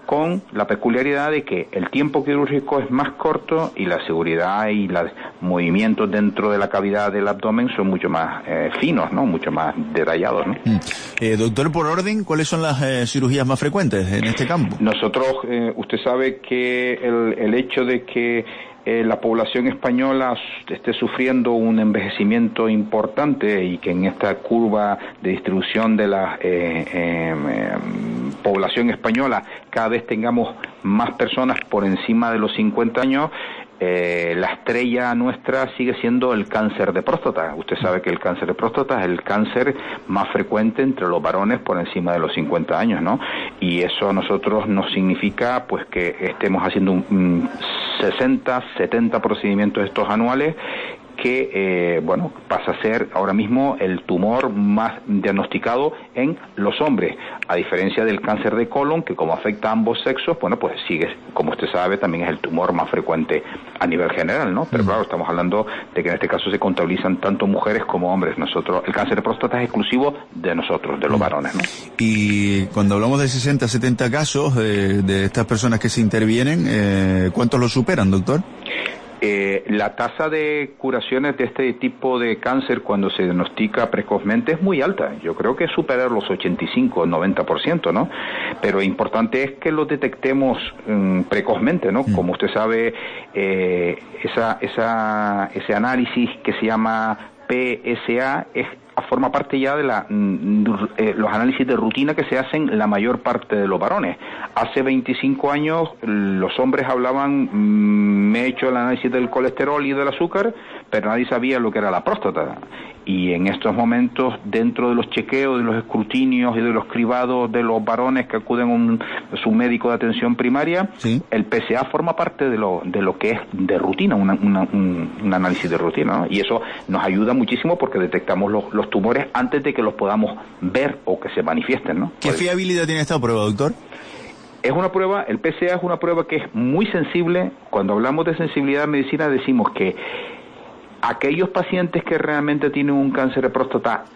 Speaker 7: con la peculiaridad de que el tiempo quirúrgico es más corto y la seguridad y los movimientos dentro de la cavidad del abdomen son mucho más eh, finos, ¿no? Mucho más detallados, ¿no?
Speaker 18: Mm. Eh, doctor, por orden, ¿cuáles son las eh, cirugías más frecuentes en este campo?
Speaker 7: Nosotros, eh, usted sabe que el, el hecho de que Eh, la población española esté sufriendo un envejecimiento importante y que en esta curva de distribución de la eh, eh, eh, población española cada vez tengamos más personas por encima de los cincuenta años, eh, la estrella nuestra sigue siendo el cáncer de próstata. Usted sabe que el cáncer de próstata es el cáncer más frecuente entre los varones por encima de los cincuenta años, ¿no? Y eso a nosotros nos significa pues que estemos haciendo un, un sesenta, setenta procedimientos estos anuales, que eh, bueno, pasa a ser ahora mismo el tumor más diagnosticado en los hombres, a diferencia del cáncer de colon, que como afecta a ambos sexos, bueno, pues sigue, como usted sabe, también es el tumor más frecuente a nivel general, ¿no? Pero claro, estamos hablando de que en este caso se contabilizan tanto mujeres como hombres. Nosotros, el cáncer de próstata es exclusivo de nosotros, de los varones, ¿no?
Speaker 18: Y cuando hablamos de sesenta, setenta casos de, de estas personas que se intervienen, eh, ¿cuántos lo superan, doctor?
Speaker 7: Eh, la tasa de curaciones de este tipo de cáncer cuando se diagnostica precozmente es muy alta. Yo creo que supera los ochenta y cinco, noventa por ciento, ¿no? Pero importante es que lo detectemos um, precozmente, ¿no? Mm. Como usted sabe, eh, esa, esa, ese análisis que se llama P S A es forma parte ya de la, eh, los análisis de rutina que se hacen la mayor parte de los varones. Hace veinticinco años los hombres hablaban, mmm, me he hecho el análisis del colesterol y del azúcar, pero nadie sabía lo que era la próstata. Y en estos momentos, dentro de los chequeos, de los escrutinios y de los cribados de los varones que acuden a, un, a su médico de atención primaria, ¿sí? El P S A forma parte de lo de lo que es de rutina, una, una, un, un análisis de rutina, ¿no? Y eso nos ayuda muchísimo porque detectamos los, los tumores antes de que los podamos ver o que se manifiesten, ¿no?
Speaker 18: ¿Qué fiabilidad tiene esta prueba, doctor?
Speaker 7: Es una prueba, el P S A es una prueba que es muy sensible. Cuando hablamos de sensibilidad en medicina decimos que aquellos pacientes que realmente tienen un cáncer de próstata,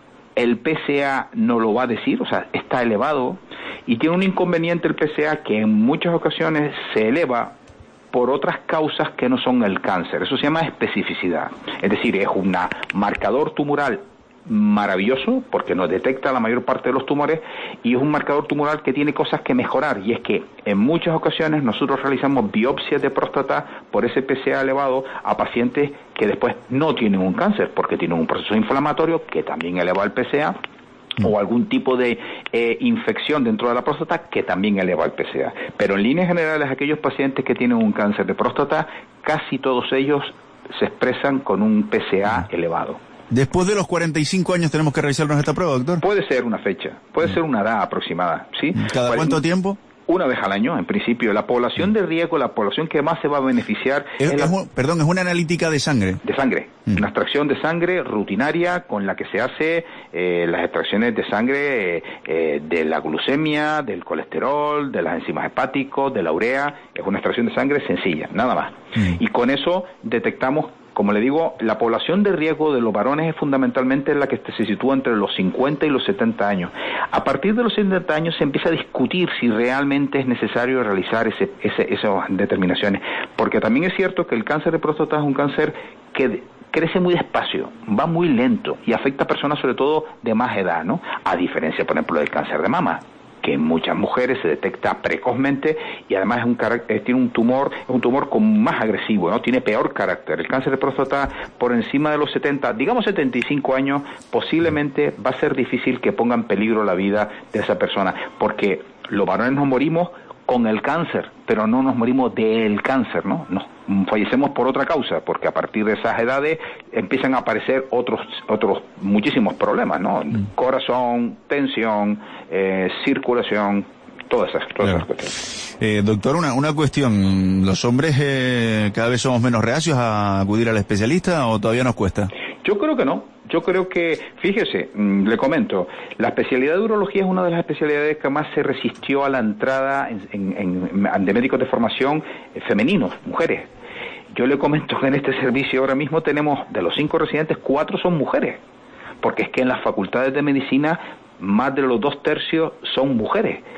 Speaker 7: el P S A no lo va a decir, o sea, está elevado, y tiene un inconveniente el P S A que en muchas ocasiones se eleva por otras causas que no son el cáncer. Eso se llama especificidad. Es decir, es un marcador tumoral maravilloso porque nos detecta la mayor parte de los tumores y es un marcador tumoral que tiene cosas que mejorar, y es que en muchas ocasiones nosotros realizamos biopsias de próstata por ese P S A elevado a pacientes que después no tienen un cáncer porque tienen un proceso inflamatorio que también eleva el P S A, o algún tipo de eh, infección dentro de la próstata que también eleva el P S A. Pero en líneas generales, aquellos pacientes que tienen un cáncer de próstata, casi todos ellos se expresan con un P S A elevado.
Speaker 18: Después de los cuarenta y cinco años tenemos que realizarnos esta prueba, doctor.
Speaker 7: Puede ser una fecha, puede mm. ser una edad aproximada, ¿sí?
Speaker 18: ¿Cada cuánto tiempo?
Speaker 7: Una vez al año, en principio. La población mm. de riesgo, la población que más se va a beneficiar...
Speaker 18: Es,
Speaker 7: es la...
Speaker 18: es un, perdón, es una analítica de sangre.
Speaker 7: De sangre. Mm. Una extracción de sangre rutinaria con la que se hace eh, las extracciones de sangre eh, eh, de la glucemia, del colesterol, de las enzimas hepáticos, de la urea. Es una extracción de sangre sencilla, nada más. Mm. Y con eso detectamos... Como le digo, la población de riesgo de los varones es fundamentalmente la que se sitúa entre los cincuenta y los setenta años. A partir de los setenta años se empieza a discutir si realmente es necesario realizar ese, ese, esas determinaciones, porque también es cierto que el cáncer de próstata es un cáncer que crece muy despacio, va muy lento y afecta a personas sobre todo de más edad, ¿no? A diferencia, por ejemplo, del cáncer de mama, que en muchas mujeres se detecta precozmente y además es un carácter, tiene un tumor, es un tumor con más agresivo, ¿no? Tiene peor carácter. El cáncer de próstata por encima de los setenta, digamos setenta y cinco años, posiblemente va a ser difícil que ponga en peligro la vida de esa persona, porque los varones nos morimos con el cáncer, pero no nos morimos del cáncer, ¿no? No, fallecemos por otra causa, porque a partir de esas edades empiezan a aparecer otros otros muchísimos problemas, ¿no? Mm. Corazón, tensión, eh, circulación, todas esas, todas
Speaker 18: claro.
Speaker 7: esas cuestiones.
Speaker 18: Eh, doctor, una, una cuestión, ¿los hombres eh, cada vez somos menos reacios a acudir al especialista o todavía nos cuesta?
Speaker 7: Yo creo que no. Yo creo que, fíjese, mmm, le comento, la especialidad de urología es una de las especialidades que más se resistió a la entrada en, en, en, de médicos de formación eh, femeninos, mujeres. Yo le comento que en este servicio ahora mismo tenemos, de los cinco residentes, cuatro son mujeres, porque es que en las facultades de medicina más de los dos tercios son mujeres.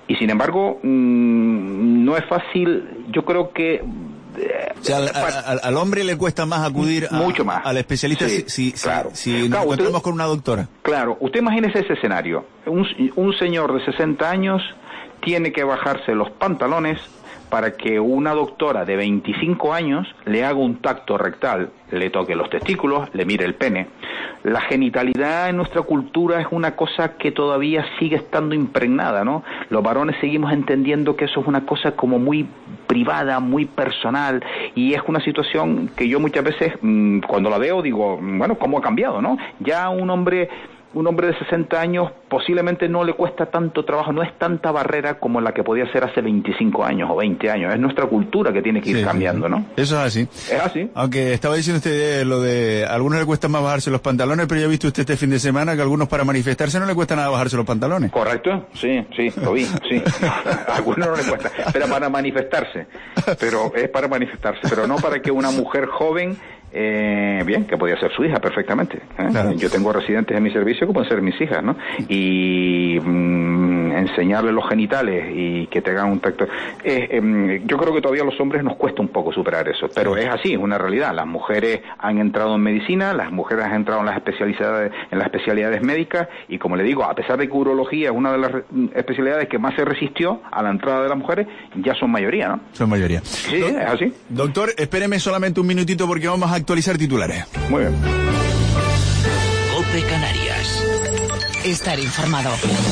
Speaker 7: Y sin embargo, mmm, no es fácil, yo creo que...
Speaker 18: O sea, al, al, al hombre le cuesta más acudir a,
Speaker 7: mucho más
Speaker 18: al especialista sí, si, si,
Speaker 7: claro.
Speaker 18: si, si nos
Speaker 7: claro,
Speaker 18: encontramos
Speaker 7: usted,
Speaker 18: con una doctora.
Speaker 7: Claro, usted imagínese ese escenario. Un, un señor de sesenta años tiene que bajarse los pantalones para que una doctora de veinticinco años le haga un tacto rectal, le toque los testículos, le mire el pene. La genitalidad en nuestra cultura es una cosa que todavía sigue estando impregnada, ¿no? Los varones seguimos entendiendo que eso es una cosa como muy privada, muy personal, y es una situación que yo muchas veces, mmm, cuando la veo, digo, bueno, ¿cómo ha cambiado, no? Ya un hombre... Un hombre de sesenta años posiblemente no le cuesta tanto trabajo, no es tanta barrera como la que podía ser hace veinticinco años o veinte años. Es nuestra cultura que tiene que ir sí, cambiando, ¿no?
Speaker 18: Eso es así.
Speaker 7: Es así.
Speaker 18: Aunque estaba diciendo usted lo de a algunos le cuesta más bajarse los pantalones, pero ya ha visto usted este fin de semana que a algunos para manifestarse no le cuesta nada bajarse los pantalones.
Speaker 7: Correcto, sí, sí, lo vi, sí. A algunos no le cuesta, pero para manifestarse. Pero es para manifestarse, pero no para que una mujer joven... Eh, bien, que podía ser su hija perfectamente, ¿eh? Claro. Yo tengo residentes en mi servicio que pueden ser mis hijas, ¿no? Y mmm, enseñarles los genitales y que tengan un tacto. Eh, eh, yo creo que todavía a los hombres nos cuesta un poco superar eso, pero es así, es una realidad. Las mujeres han entrado en medicina, las mujeres han entrado en las especialidades, en las especialidades médicas, y como le digo, a pesar de que urología es una de las especialidades que más se resistió a la entrada de las mujeres, ya son mayoría, ¿no?
Speaker 18: Son mayoría.
Speaker 7: Sí, Do- es así.
Speaker 18: Doctor, espéreme solamente un minutito porque vamos a actualizar titulares.
Speaker 7: Muy bien.
Speaker 9: COPE Canarias.
Speaker 3: Estar informado.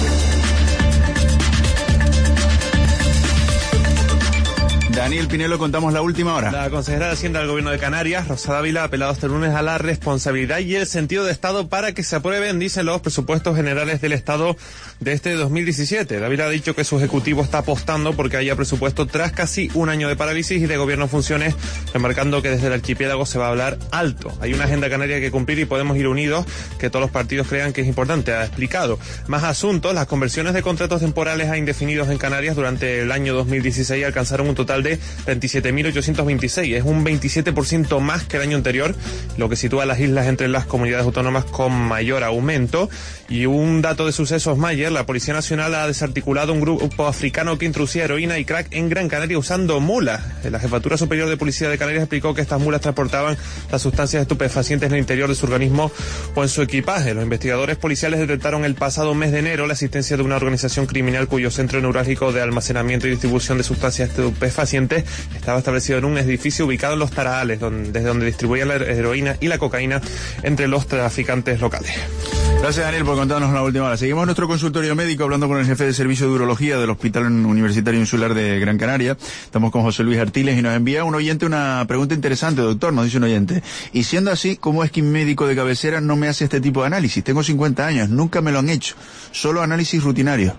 Speaker 18: Daniel Pinelo, contamos la última hora.
Speaker 4: La consejera de Hacienda del Gobierno de Canarias, Rosa Dávila, ha apelado este lunes a la responsabilidad y el sentido de Estado para que se aprueben, dicen, los presupuestos generales del Estado de este dos mil diecisiete. Dávila ha dicho que su ejecutivo está apostando porque haya presupuesto tras casi un año de parálisis y de gobierno en funciones, remarcando que desde el archipiélago se va a hablar alto. Hay una agenda canaria que cumplir y podemos ir unidos, que todos los partidos crean que es importante, ha explicado. Más asuntos, las conversiones de contratos temporales a indefinidos en Canarias durante el año dos mil dieciséis alcanzaron un total de veintisiete mil ochocientos veintiséis, es un veintisiete por ciento más que el año anterior, lo que sitúa a las islas entre las comunidades autónomas con mayor aumento. Y un dato de sucesos Mayer, la Policía Nacional ha desarticulado un grupo africano que introducía heroína y crack en Gran Canaria usando mulas. La Jefatura Superior de Policía de Canarias explicó que estas mulas transportaban las sustancias estupefacientes en el interior de su organismo o en su equipaje. Los investigadores policiales detectaron el pasado mes de enero la existencia de una organización criminal cuyo centro neurálgico de almacenamiento y distribución de sustancias estupefacientes estaba establecido en un edificio ubicado en Los Taraales, donde, desde donde distribuían la heroína y la cocaína entre los traficantes locales.
Speaker 18: Gracias, Daniel, por contarnos la última hora. Seguimos nuestro consultorio médico hablando con el jefe de servicio de urología del Hospital Universitario Insular de Gran Canaria. Estamos con José Luis Artiles y nos envía un oyente una pregunta interesante, doctor, nos dice un oyente. Y siendo así, ¿cómo es que mi médico de cabecera no me hace este tipo de análisis? Tengo cincuenta años, nunca me lo han hecho, solo análisis rutinarios.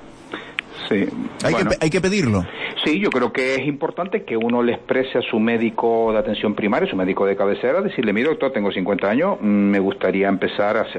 Speaker 7: Sí.
Speaker 18: Hay,
Speaker 7: bueno.
Speaker 18: que, hay que pedirlo.
Speaker 7: Sí, yo creo que es importante que uno le exprese a su médico de atención primaria, su médico de cabecera, decirle, mire doctor, tengo cincuenta años, me gustaría empezar a,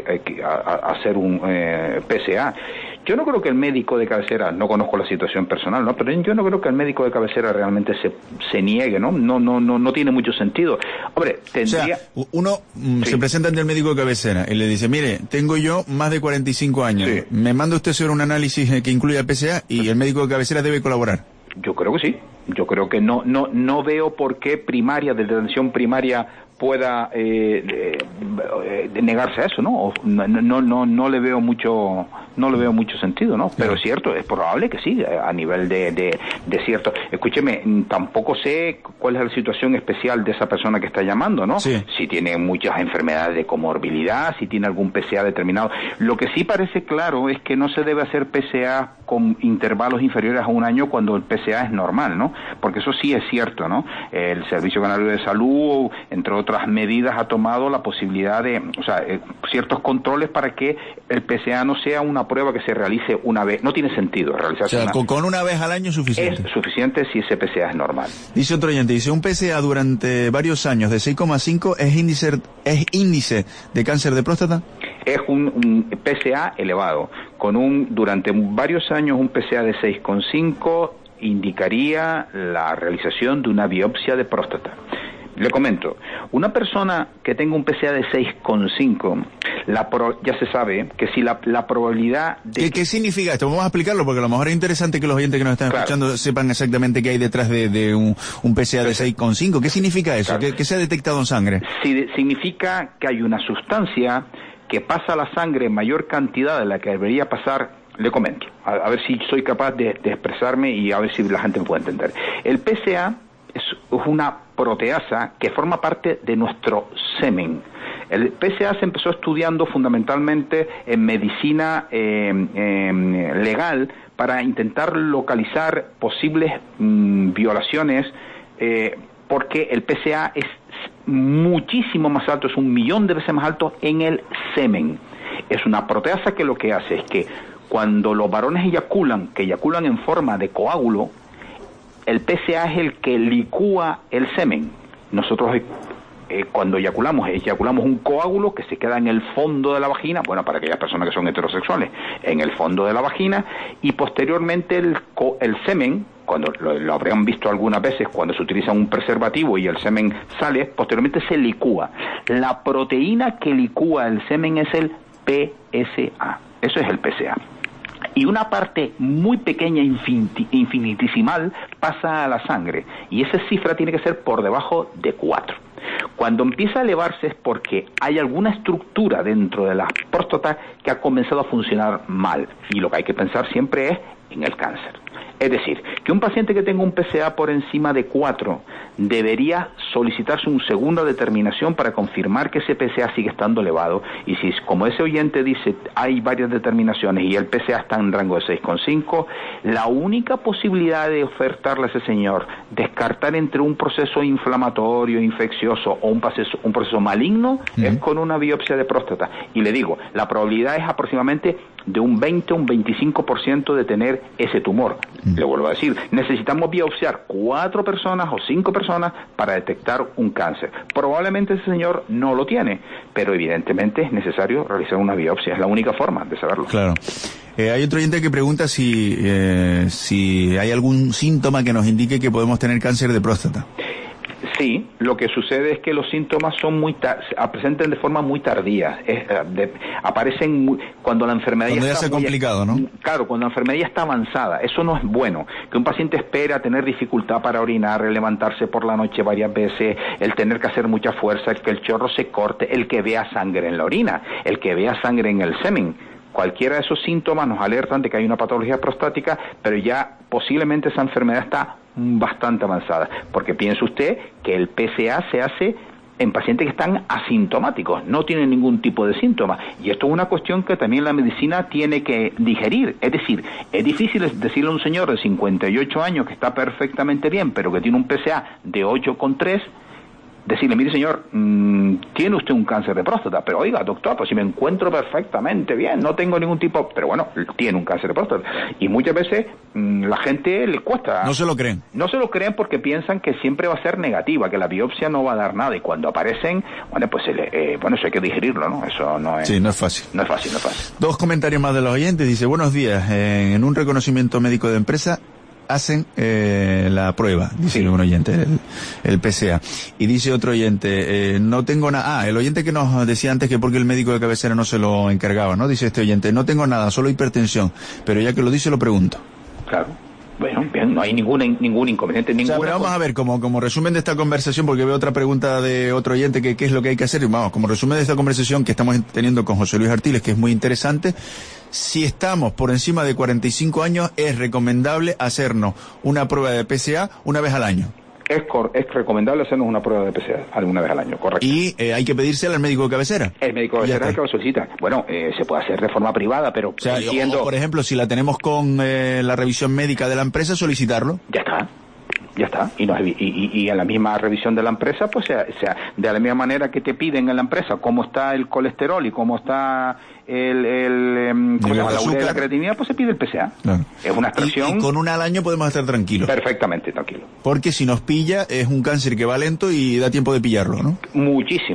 Speaker 7: a, a, a hacer un eh, P S A. Yo no creo que el médico de cabecera, no conozco la situación personal, ¿no? Pero yo no creo que el médico de cabecera realmente se, se niegue, ¿no? No, no, no, no tiene mucho sentido. Hombre, tendría...
Speaker 18: O sea, uno mm, sí. se presenta ante el médico de cabecera y le dice, mire, tengo yo más de cuarenta y cinco años, sí. me manda usted hacer un análisis que incluya P S A y el médico de cabecera debe colaborar.
Speaker 7: Yo creo que sí. Yo creo que no, no, no veo por qué primaria, de atención primaria, pueda eh, eh, negarse a eso, ¿no? No, no, no, no le veo mucho, no le veo mucho sentido, ¿no? Pero es cierto, es probable que sí, a nivel de, de, de cierto. Escúcheme, tampoco sé cuál es la situación especial de esa persona que está llamando, ¿no? Sí. Si tiene muchas enfermedades de comorbilidad, si tiene algún P S A determinado. Lo que sí parece claro es que no se debe hacer P S A con intervalos inferiores a un año cuando el P S A es normal, ¿no? Porque eso sí es cierto, ¿no? El Servicio Canario de Salud, entre otros otras medidas, ha tomado la posibilidad de, o sea, eh, ciertos controles para que el P S A no sea una prueba que se realice una vez. No tiene sentido realizarse.
Speaker 18: O sea,
Speaker 7: una...
Speaker 18: con una vez al año es suficiente.
Speaker 7: Es suficiente si ese P S A es normal.
Speaker 18: Dice otro oyente, dice, un P S A durante varios años de seis coma cinco es índice, es índice de cáncer de próstata.
Speaker 7: Es un, un P S A elevado. Con un, durante varios años un P S A de seis coma cinco indicaría la realización de una biopsia de próstata. Le comento, una persona que tenga un P S A de seis coma cinco, la pro, ya se sabe que si la, la probabilidad de...
Speaker 18: ¿Qué, ¿Qué significa esto? Vamos a explicarlo porque a lo mejor es interesante que los oyentes que nos están claro. escuchando sepan exactamente qué hay detrás de, de un, un P S A de seis coma cinco. ¿Qué significa eso? Claro. ¿Qué, ¿Qué se ha detectado en sangre?
Speaker 7: Sí, significa que hay una sustancia que pasa a la sangre en mayor cantidad de la que debería pasar. Le comento, a, a ver si soy capaz de, de expresarme y a ver si la gente me puede entender. El P S A es una proteasa que forma parte de nuestro semen. El P S A se empezó estudiando fundamentalmente en medicina eh, eh, legal para intentar localizar posibles mmm, violaciones, eh, porque el P S A es muchísimo más alto, es un millón de veces más alto en el semen. Es una proteasa que lo que hace es que cuando los varones eyaculan, que eyaculan en forma de coágulo, el P S A es el que licúa el semen. Nosotros eh, cuando eyaculamos, eyaculamos un coágulo que se queda en el fondo de la vagina, bueno, para aquellas personas que son heterosexuales, en el fondo de la vagina, y posteriormente el, co, el semen, cuando lo, lo habrán visto algunas veces, cuando se utiliza un preservativo y el semen sale, posteriormente se licúa. La proteína que licúa el semen es el P S A. Eso es el P S A. Y una parte muy pequeña, infiniti, infinitesimal, pasa a la sangre. Y esa cifra tiene que ser por debajo de cuatro. Cuando empieza a elevarse es porque hay alguna estructura dentro de la próstata que ha comenzado a funcionar mal. Y lo que hay que pensar siempre es en el cáncer. Es decir, que un paciente que tenga un P S A por encima de cuatro debería solicitarse una segunda determinación para confirmar que ese P S A sigue estando elevado. Y si, como ese oyente dice, hay varias determinaciones y el P S A está en rango de seis coma cinco, la única posibilidad de ofertarle a ese señor descartar entre un proceso inflamatorio, infeccioso o un proceso, un proceso maligno uh-huh. es con una biopsia de próstata. Y le digo, la probabilidad es aproximadamente de un veinte o un veinticinco por ciento de tener ese tumor. Le vuelvo a decir, necesitamos biopsiar cuatro personas o cinco personas para detectar un cáncer. Probablemente ese señor no lo tiene, pero evidentemente es necesario realizar una biopsia, es la única forma de saberlo.
Speaker 18: Claro. Eh, hay otro oyente que pregunta si, eh, si hay algún síntoma que nos indique que podemos tener cáncer de próstata.
Speaker 7: Sí, lo que sucede es que los síntomas son muy tar- se presentan de forma muy tardía, es, de, aparecen muy, cuando la enfermedad
Speaker 18: cuando
Speaker 7: ya,
Speaker 18: ya
Speaker 7: está
Speaker 18: se ha complicado,
Speaker 7: muy,
Speaker 18: ¿no?
Speaker 7: Claro, cuando la enfermedad ya está avanzada. Eso no es bueno. Que un paciente espera a tener dificultad para orinar, el levantarse por la noche varias veces, el tener que hacer mucha fuerza, el que el chorro se corte, el que vea sangre en la orina, el que vea sangre en el semen. Cualquiera de esos síntomas nos alertan de que hay una patología prostática, pero ya posiblemente esa enfermedad está bastante avanzada, porque piense usted que el P S A se hace en pacientes que están asintomáticos, no tienen ningún tipo de síntoma, y esto es una cuestión que también la medicina tiene que digerir. Es decir, es difícil decirle a un señor de cincuenta y ocho años que está perfectamente bien, pero que tiene un P S A de ocho coma tres, decirle, mire señor, mmm, tiene usted un cáncer de próstata, pero oiga doctor, pues si me encuentro perfectamente bien, no tengo ningún tipo, pero bueno, tiene un cáncer de próstata. Y muchas veces mmm, la gente le cuesta.
Speaker 18: No se lo creen.
Speaker 7: No se lo creen porque piensan que siempre va a ser negativa, que la biopsia no va a dar nada, y cuando aparecen, bueno, pues eh, bueno, eso hay que digerirlo, ¿no? Eso no es...
Speaker 18: Sí, no es fácil.
Speaker 7: No es fácil, no es fácil.
Speaker 18: Dos comentarios más de los oyentes. Dice, buenos días, eh, en un reconocimiento médico de empresa hacen eh, la prueba, dice sí. un oyente, el, el P S A. Y dice otro oyente, eh, no tengo nada... Ah, el oyente que nos decía antes que porque el médico de cabecera no se lo encargaba, ¿no? Dice este oyente, no tengo nada, solo hipertensión, pero ya que lo dice lo pregunto.
Speaker 7: Claro. Bueno, bien, no hay ninguna, ningún inconveniente. Ninguna
Speaker 18: o sea, pero vamos a ver, como, como resumen de esta conversación, porque veo otra pregunta de otro oyente, que qué es lo que hay que hacer. Y vamos, como resumen de esta conversación que estamos teniendo con José Luis Artiles, que es muy interesante, si estamos por encima de cuarenta y cinco años, es recomendable hacernos una prueba de P S A una vez al año.
Speaker 7: Es, cor- es recomendable hacernos una prueba de P S A alguna vez al año, correcto.
Speaker 18: Y eh, hay que pedírsela al médico de cabecera.
Speaker 7: El médico de cabecera es el que lo solicita. Bueno, eh, se puede hacer de forma privada, pero...
Speaker 18: O sea,
Speaker 7: entiendo...
Speaker 18: o, por ejemplo, si la tenemos con eh, la revisión médica de la empresa, solicitarlo.
Speaker 7: Ya está. Ya está, y, no, y, y, y en la misma revisión de la empresa, pues sea, sea, de la misma manera que te piden en la empresa cómo está el colesterol y cómo está el, el um, ¿cómo se llama? La urea y la creatinina, pues se pide el P S A.
Speaker 18: Claro.
Speaker 7: Es una extracción.
Speaker 18: Y, y con una al año podemos estar tranquilos.
Speaker 7: Perfectamente tranquilos.
Speaker 18: Porque si nos pilla, es un cáncer que va lento y da tiempo de pillarlo, ¿no?
Speaker 7: Muchísimo.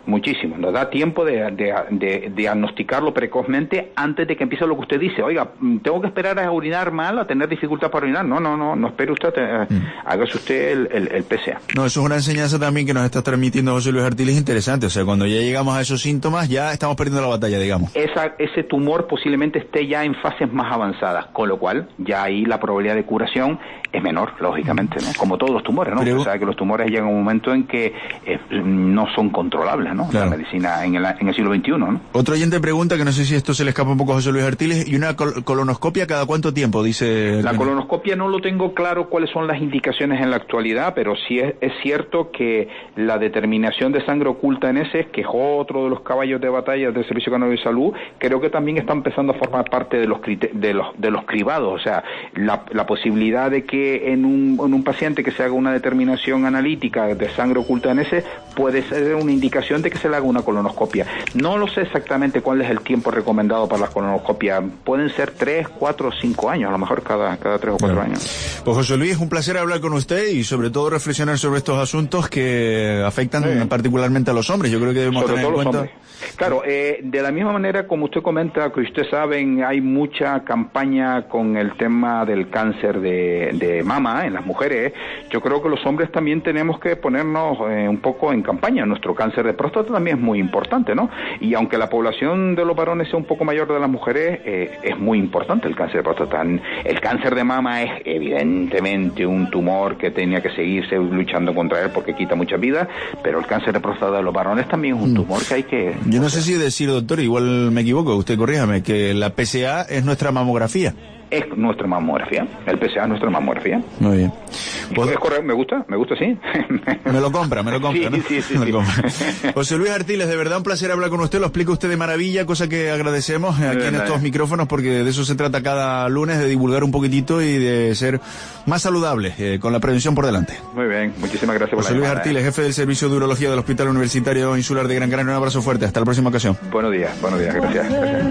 Speaker 7: muchísimo. Nos da tiempo de, de, de, de diagnosticarlo precozmente antes de que empiece lo que usted dice. Oiga, tengo que esperar a orinar mal, a tener dificultad para orinar. No, no, no, no espere usted, eh, mm. hágase usted el, el, el P C A.
Speaker 18: No, eso es una enseñanza también que nos está transmitiendo José Luis Artiles interesante. O sea, cuando ya llegamos a esos síntomas, ya estamos perdiendo la batalla, digamos.
Speaker 7: Esa, ese tumor posiblemente esté ya en fases más avanzadas, con lo cual ya ahí la probabilidad de curación es menor, lógicamente, ¿no? Como todos los tumores, ¿no? Pero, o sea, que los tumores llegan a un momento en que eh, no son controlables, ¿no? Claro. La medicina en el, en el siglo veintiuno, ¿no?
Speaker 18: Otro oyente pregunta, que no sé si esto se le escapa un poco a José Luis Artiles, ¿y una col colonoscopia cada cuánto tiempo? Dice...
Speaker 7: La colonoscopia no lo tengo claro cuáles son las indicaciones en la actualidad, pero sí es, es cierto que la determinación de sangre oculta en heces, que es otro de los caballos de batalla del Servicio Canario de Salud, creo que también está empezando a formar parte de los de los de los cribados. O sea, la, la posibilidad de que en un, en un paciente que se haga una determinación analítica de sangre oculta en heces puede ser una indicación de que se le haga una colonoscopia. No lo sé exactamente cuál es el tiempo recomendado para la colonoscopia. Pueden ser tres, cuatro, cinco años, a lo mejor cada, cada tres o cuatro bueno. años.
Speaker 18: Pues José Luis, un placer hablar con usted y sobre todo reflexionar sobre estos asuntos que afectan sí. particularmente a los hombres. Yo creo que debemos sobre tener en cuenta...
Speaker 7: Hombres. Claro, eh, de la misma manera como usted comenta, que ustedes saben, hay mucha campaña con el tema del cáncer de, de mama en las mujeres. Yo creo que los hombres también tenemos que ponernos eh, un poco en campaña. Nuestro cáncer de próstata también es muy importante, ¿no? Y aunque la población de los varones sea un poco mayor de las mujeres, eh, es muy importante el cáncer de próstata. El cáncer de mama es evidentemente un tumor que tenía que seguirse luchando contra él porque quita mucha vida, pero el cáncer de próstata de los varones también es un tumor que hay que...
Speaker 18: Yo no sé si decir, doctor, igual me equivoco, usted corríjame, que la P C A es nuestra mamografía.
Speaker 7: Es nuestra mamografía, el P C A es nuestra mamografía.
Speaker 18: Muy bien.
Speaker 7: Pues, es correcto, me gusta, me gusta, sí.
Speaker 18: Me lo compra, me lo compra,
Speaker 7: sí,
Speaker 18: ¿no?
Speaker 7: Sí, sí,
Speaker 18: me
Speaker 7: sí.
Speaker 18: Lo compra. José Luis Artiles, de verdad un placer hablar con usted, lo explica usted de maravilla, cosa que agradecemos aquí en estos micrófonos, porque de eso se trata cada lunes, de divulgar un poquitito y de ser más saludables, eh, con la prevención por delante.
Speaker 7: Muy bien, muchísimas gracias por
Speaker 18: José
Speaker 7: la
Speaker 18: Luis
Speaker 7: llamada,
Speaker 18: Artiles,
Speaker 7: eh.
Speaker 18: jefe del Servicio de Urología del Hospital Universitario Insular de Gran Canaria, un abrazo fuerte, hasta la próxima ocasión.
Speaker 7: Buenos días, buenos días, gracias. gracias.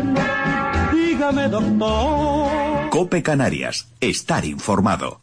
Speaker 17: Dígame, doctor.
Speaker 14: COPE Canarias, estar informado.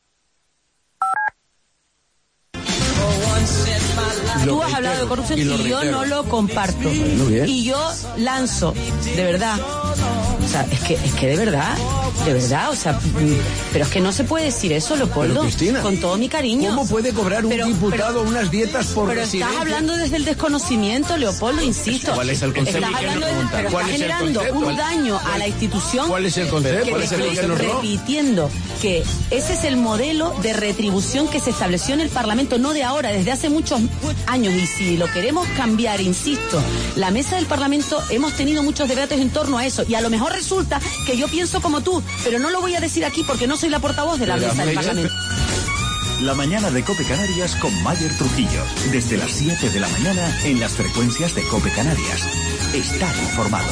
Speaker 1: Tú has hablado de corrupción y, y yo no lo comparto. Y yo lanzo, de verdad. O sea, es que, es que de verdad, de verdad, o sea, pero es que no se puede decir eso, Leopoldo, con todo mi cariño.
Speaker 10: ¿Cómo puede cobrar un pero, diputado pero, unas dietas por
Speaker 1: Pero
Speaker 10: residencia?
Speaker 1: estás hablando desde el desconocimiento, Leopoldo, insisto.
Speaker 10: ¿Cuál es el concepto?
Speaker 1: Estás hablando de, pero estás generando un daño a la institución.
Speaker 10: ¿Cuál es el concepto?
Speaker 1: Que
Speaker 10: ¿Cuál es el
Speaker 1: estoy repitiendo que ese es el modelo de retribución que se estableció en el Parlamento, no de ahora, desde hace muchos años. Y si lo queremos cambiar, insisto, la mesa del Parlamento hemos tenido muchos debates en torno a eso. Y a lo mejor resulta que yo pienso como tú, pero no lo voy a decir aquí porque no soy la portavoz de la mesa del Parlamento.
Speaker 17: La mañana de COPE Canarias con Mayer Trujillo. Desde las siete de la mañana en las frecuencias de COPE Canarias. Estar informado.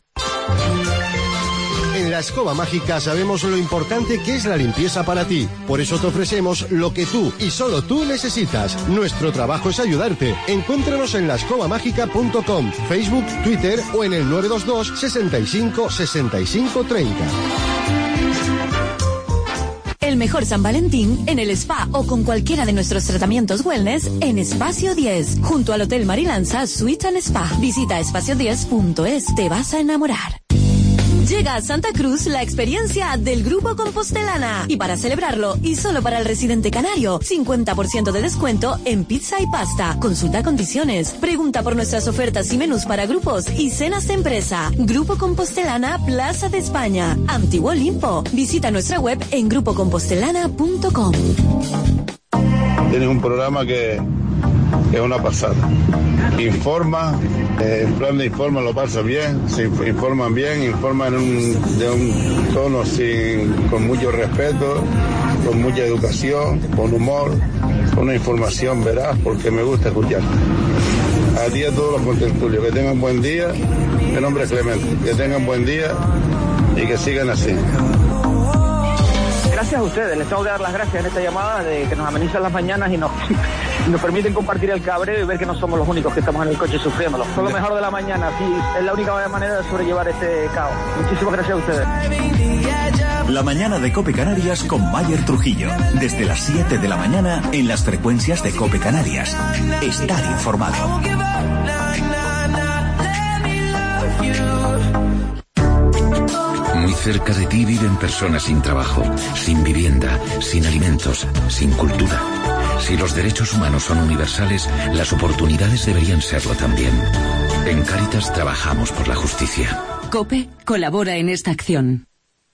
Speaker 11: En la Escoba Mágica sabemos lo importante que es la limpieza para ti. Por eso te ofrecemos lo que tú y solo tú necesitas. Nuestro trabajo es ayudarte. Encuéntranos en la escoba mágica punto com, Facebook, Twitter o en el nueve dos dos, sesenta y cinco, sesenta y cinco, treinta.
Speaker 3: El mejor San Valentín en el spa o con cualquiera de nuestros tratamientos wellness en Espacio diez, junto al Hotel Marilanza Suite and Spa. Visita espacio diez punto es, te vas a enamorar. Llega a Santa Cruz la experiencia del Grupo Compostelana. Y para celebrarlo, y solo para el residente canario, cincuenta por ciento de descuento en pizza y pasta. Consulta condiciones. Pregunta por nuestras ofertas y menús para grupos y cenas de empresa. Grupo Compostelana, Plaza de España. Antiguo Olimpo. Visita nuestra web en grupo compostelana punto com.
Speaker 24: Tienes un programa que es una pasada. Informa, eh, en plan de informa lo pasa bien, se informan bien, informan en un, de un tono sin, con mucho respeto, con mucha educación, con humor, con una información veraz, porque me gusta escuchar. A ti y a todos los contertulios, que tengan buen día, mi nombre es Clemente, que tengan buen día y que sigan así.
Speaker 12: gracias a ustedes, les tengo que dar las gracias en esta llamada de que nos amenizan las mañanas y nos, y nos permiten compartir el cabreo y ver que no somos los únicos que estamos en el coche sufriéndolo. Son lo mejor de la mañana, sí, es la única manera de sobrellevar este caos. Muchísimas gracias a ustedes.
Speaker 17: La mañana de COPE Canarias con Mayer Trujillo. Desde las siete de la mañana en las frecuencias de COPE Canarias. Estar informado.
Speaker 13: Muy cerca de ti viven personas sin trabajo, sin vivienda, sin alimentos, sin cultura. Si los derechos humanos son universales, las oportunidades deberían serlo también. En Cáritas trabajamos por la justicia.
Speaker 15: COPE colabora en esta acción.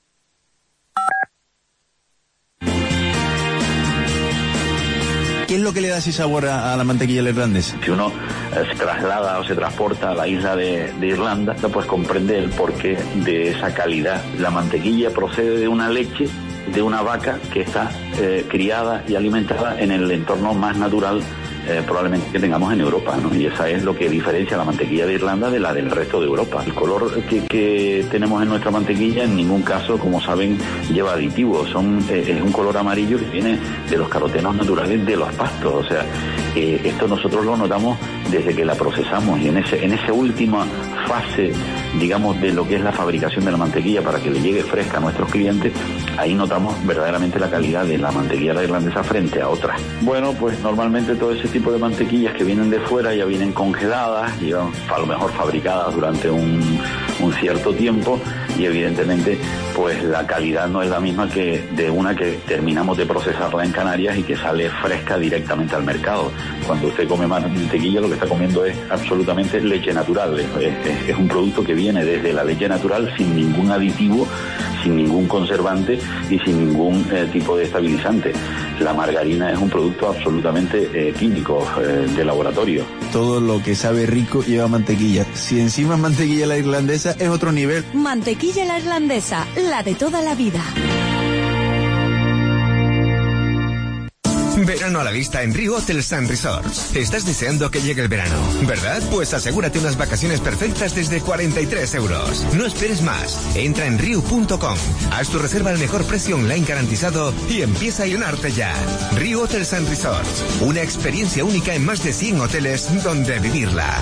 Speaker 18: ¿Qué es lo que le da ese sabor a, a la mantequilla irlandesa?
Speaker 19: Si uno eh, se traslada o se transporta a la isla de, de Irlanda, pues comprende el porqué de esa calidad. La mantequilla procede de una leche de una vaca que está eh, criada y alimentada en el entorno más natural eh, probablemente que tengamos en Europa, ¿no? Y esa es lo que diferencia la mantequilla de Irlanda de la del resto de Europa. El color que, que tenemos en nuestra mantequilla en ningún caso, como saben, lleva aditivos. Son, eh, es un color amarillo que viene de los carotenos naturales de los pastos. O sea, eh, esto nosotros lo notamos desde que la procesamos y en ese en esa última fase, digamos, de lo que es la fabricación de la mantequilla para que le llegue fresca a nuestros clientes, ahí notamos verdaderamente la calidad de la mantequilla irlandesa frente a otras. Bueno, pues normalmente todo ese tipo de mantequillas que vienen de fuera ya vienen congeladas, ya a lo mejor fabricadas durante un, un cierto tiempo y evidentemente pues la calidad no es la misma que de una que terminamos de procesarla en Canarias y que sale fresca directamente al mercado. Cuando usted come mantequilla lo que está comiendo es absolutamente leche natural, es, es, es un producto que viene desde la leche natural sin ningún aditivo, sin ningún conservante y sin ningún eh, tipo de estabilizante. La margarina es un producto absolutamente eh, químico, eh, de laboratorio.
Speaker 18: Todo lo que sabe rico lleva mantequilla. Si encima es mantequilla la irlandesa, es otro nivel.
Speaker 3: Mantequilla la irlandesa, la de toda la vida.
Speaker 16: Verano a la vista en Rio Hotels and Resorts. Estás deseando que llegue el verano, ¿verdad? Pues asegúrate unas vacaciones perfectas desde cuarenta y tres euros. No esperes más. Entra en riu punto com. Haz tu reserva al mejor precio online garantizado y empieza a llenarte ya. Rio Hotels and Resorts. Una experiencia única en más de cien hoteles donde vivirla.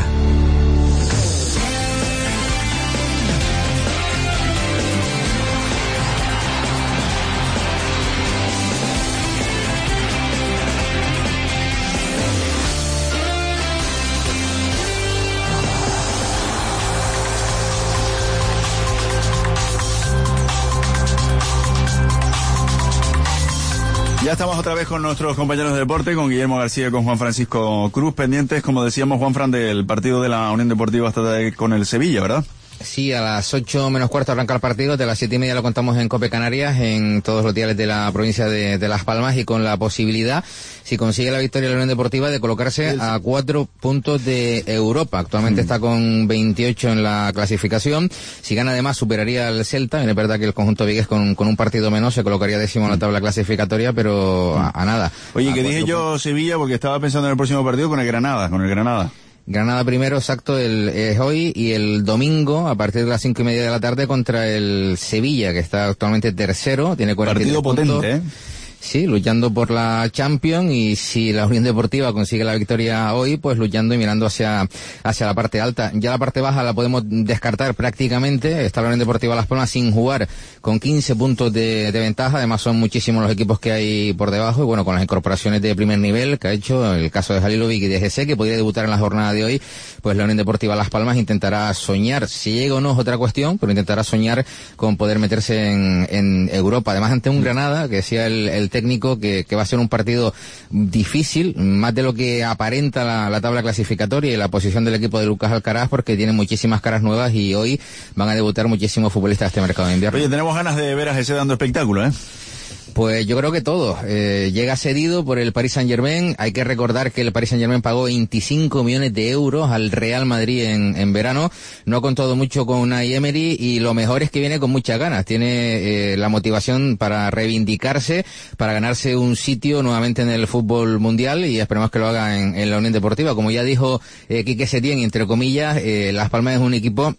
Speaker 18: Ya estamos otra vez con nuestros compañeros de deporte, con Guillermo García y con Juan Francisco Cruz, pendientes, como decíamos, Juan Fran, del partido de la Unión Deportiva hasta con el Sevilla, ¿verdad?
Speaker 25: Sí, a las ocho menos cuarto arranca el partido, de las siete y media lo contamos en COPE Canarias, en todos los diales de la provincia de, de Las Palmas, y con la posibilidad, si consigue la victoria de la Unión Deportiva, de colocarse a cuatro puntos de Europa. Actualmente mm. está con veintiocho en la clasificación. Si gana además superaría al Celta. Es verdad que el conjunto vigués con, con un partido menos se colocaría décimo en la tabla clasificatoria, pero a, a nada.
Speaker 18: Oye,
Speaker 25: a
Speaker 18: que dije yo Sevilla porque estaba pensando en el próximo partido con el Granada, con el Granada.
Speaker 25: Granada primero, exacto, el, es hoy, y el domingo a partir de las cinco y media de la tarde contra el Sevilla, que está actualmente tercero, tiene cuarenta y tres puntos.
Speaker 18: Partido potente, ¿eh?
Speaker 25: Sí, luchando por la Champions, y si la Unión Deportiva consigue la victoria hoy, pues luchando y mirando hacia hacia la parte alta. Ya la parte baja la podemos descartar prácticamente. Está la Unión Deportiva Las Palmas sin jugar, con quince puntos de, de ventaja. Además son muchísimos los equipos que hay por debajo, y bueno, con las incorporaciones de primer nivel que ha hecho, el caso de Halilovic y de G C, que podría debutar en la jornada de hoy, pues la Unión Deportiva Las Palmas intentará soñar, si llega o no es otra cuestión, pero intentará soñar con poder meterse en, en Europa. Además, ante un Granada, que decía el, el técnico que, que va a ser un partido difícil, más de lo que aparenta la, la tabla clasificatoria y la posición del equipo de Lucas Alcaraz, porque tiene muchísimas caras nuevas y hoy van a debutar muchísimos futbolistas de este mercado de invierno.
Speaker 18: Oye, tenemos ganas de ver a G C dando espectáculo, ¿eh?
Speaker 25: Pues yo creo que todo. Eh, llega cedido por el Paris Saint-Germain. Hay que recordar que el Paris Saint-Germain pagó veinticinco millones de euros al Real Madrid en, en verano. No ha contado mucho con Unai Emery, y lo mejor es que viene con muchas ganas. Tiene eh, la motivación para reivindicarse, para ganarse un sitio nuevamente en el fútbol mundial, y esperemos que lo haga en, en la Unión Deportiva. Como ya dijo eh, Quique Setién, entre comillas, eh, Las Palmas es un equipo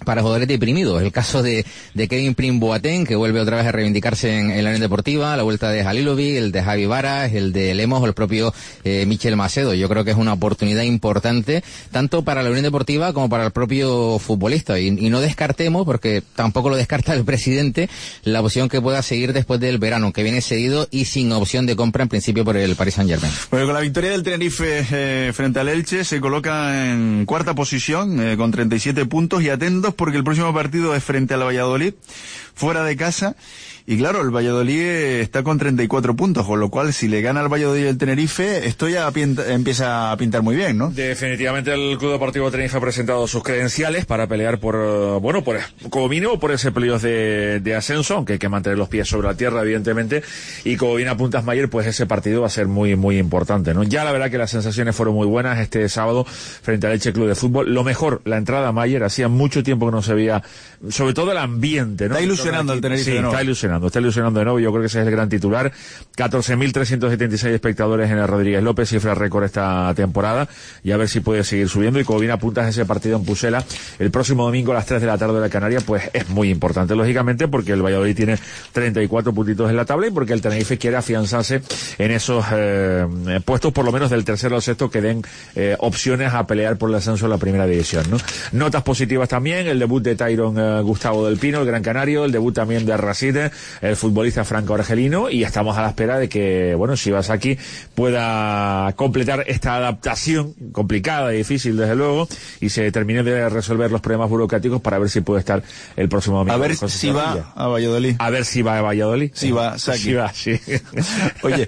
Speaker 25: para jugadores deprimidos. El caso de, de Kevin Prince Boateng, que vuelve otra vez a reivindicarse en, en la Unión Deportiva, la vuelta de Halilovic, el de Javi Varas, el de Lemos o el propio eh, Michel Macedo. Yo creo que es una oportunidad importante, tanto para la Unión Deportiva como para el propio futbolista. Y, y no descartemos, porque tampoco lo descarta el presidente, la opción que pueda seguir después del verano, que viene cedido y sin opción de compra en principio por el Paris Saint-Germain.
Speaker 18: Bueno, con la victoria del Tenerife eh, frente al Elche se coloca en cuarta posición eh, con treinta y siete puntos, y atentos porque el próximo partido es frente al Valladolid, fuera de casa. Y claro, el Valladolid está con treinta y cuatro puntos, con lo cual si le gana al Valladolid el Tenerife, esto ya pinta, empieza a pintar muy bien, ¿no?
Speaker 5: Definitivamente el Club Deportivo Tenerife ha presentado sus credenciales para pelear por, bueno, por como mínimo por ese playoff de, de ascenso, aunque hay que mantener los pies sobre la tierra, evidentemente, y como bien apuntas, Mayer, pues ese partido va a ser muy, muy importante, ¿no? Ya la verdad que las sensaciones fueron muy buenas este sábado frente al Elche Club de Fútbol. Lo mejor, la entrada, Mayer, hacía mucho tiempo que no se veía, sobre todo el ambiente, ¿no?
Speaker 18: Está ilusionando el Tenerife,
Speaker 5: sí,
Speaker 18: de nuevo.
Speaker 5: está ilusionando. Está ilusionando de nuevo, yo creo que ese es el gran titular. catorce mil trescientos setenta y seis espectadores en el Rodríguez López, cifra récord esta temporada, y a ver si puede seguir subiendo. Y como bien apuntas, ese partido en Pucela el próximo domingo a las tres de la tarde de la Canaria, pues es muy importante, lógicamente, porque el Valladolid tiene treinta y cuatro puntitos en la tabla y porque el Tenerife quiere afianzarse en esos eh, puestos, por lo menos del tercero al sexto, que den eh, opciones a pelear por el ascenso a la primera división, ¿no? Notas positivas también, el debut de Tyron eh, Gustavo del Pino, el gran canario, el debut también de Racide, el futbolista franco-argelino, y estamos a la espera de que, bueno, Shibasaki pueda completar esta adaptación complicada y difícil, desde luego, y se termine de resolver los problemas burocráticos para ver si puede estar el próximo domingo.
Speaker 18: A ver si va a Valladolid.
Speaker 5: A ver si va a Valladolid.
Speaker 18: Si va, Saki.
Speaker 5: Si va, sí.
Speaker 18: Oye,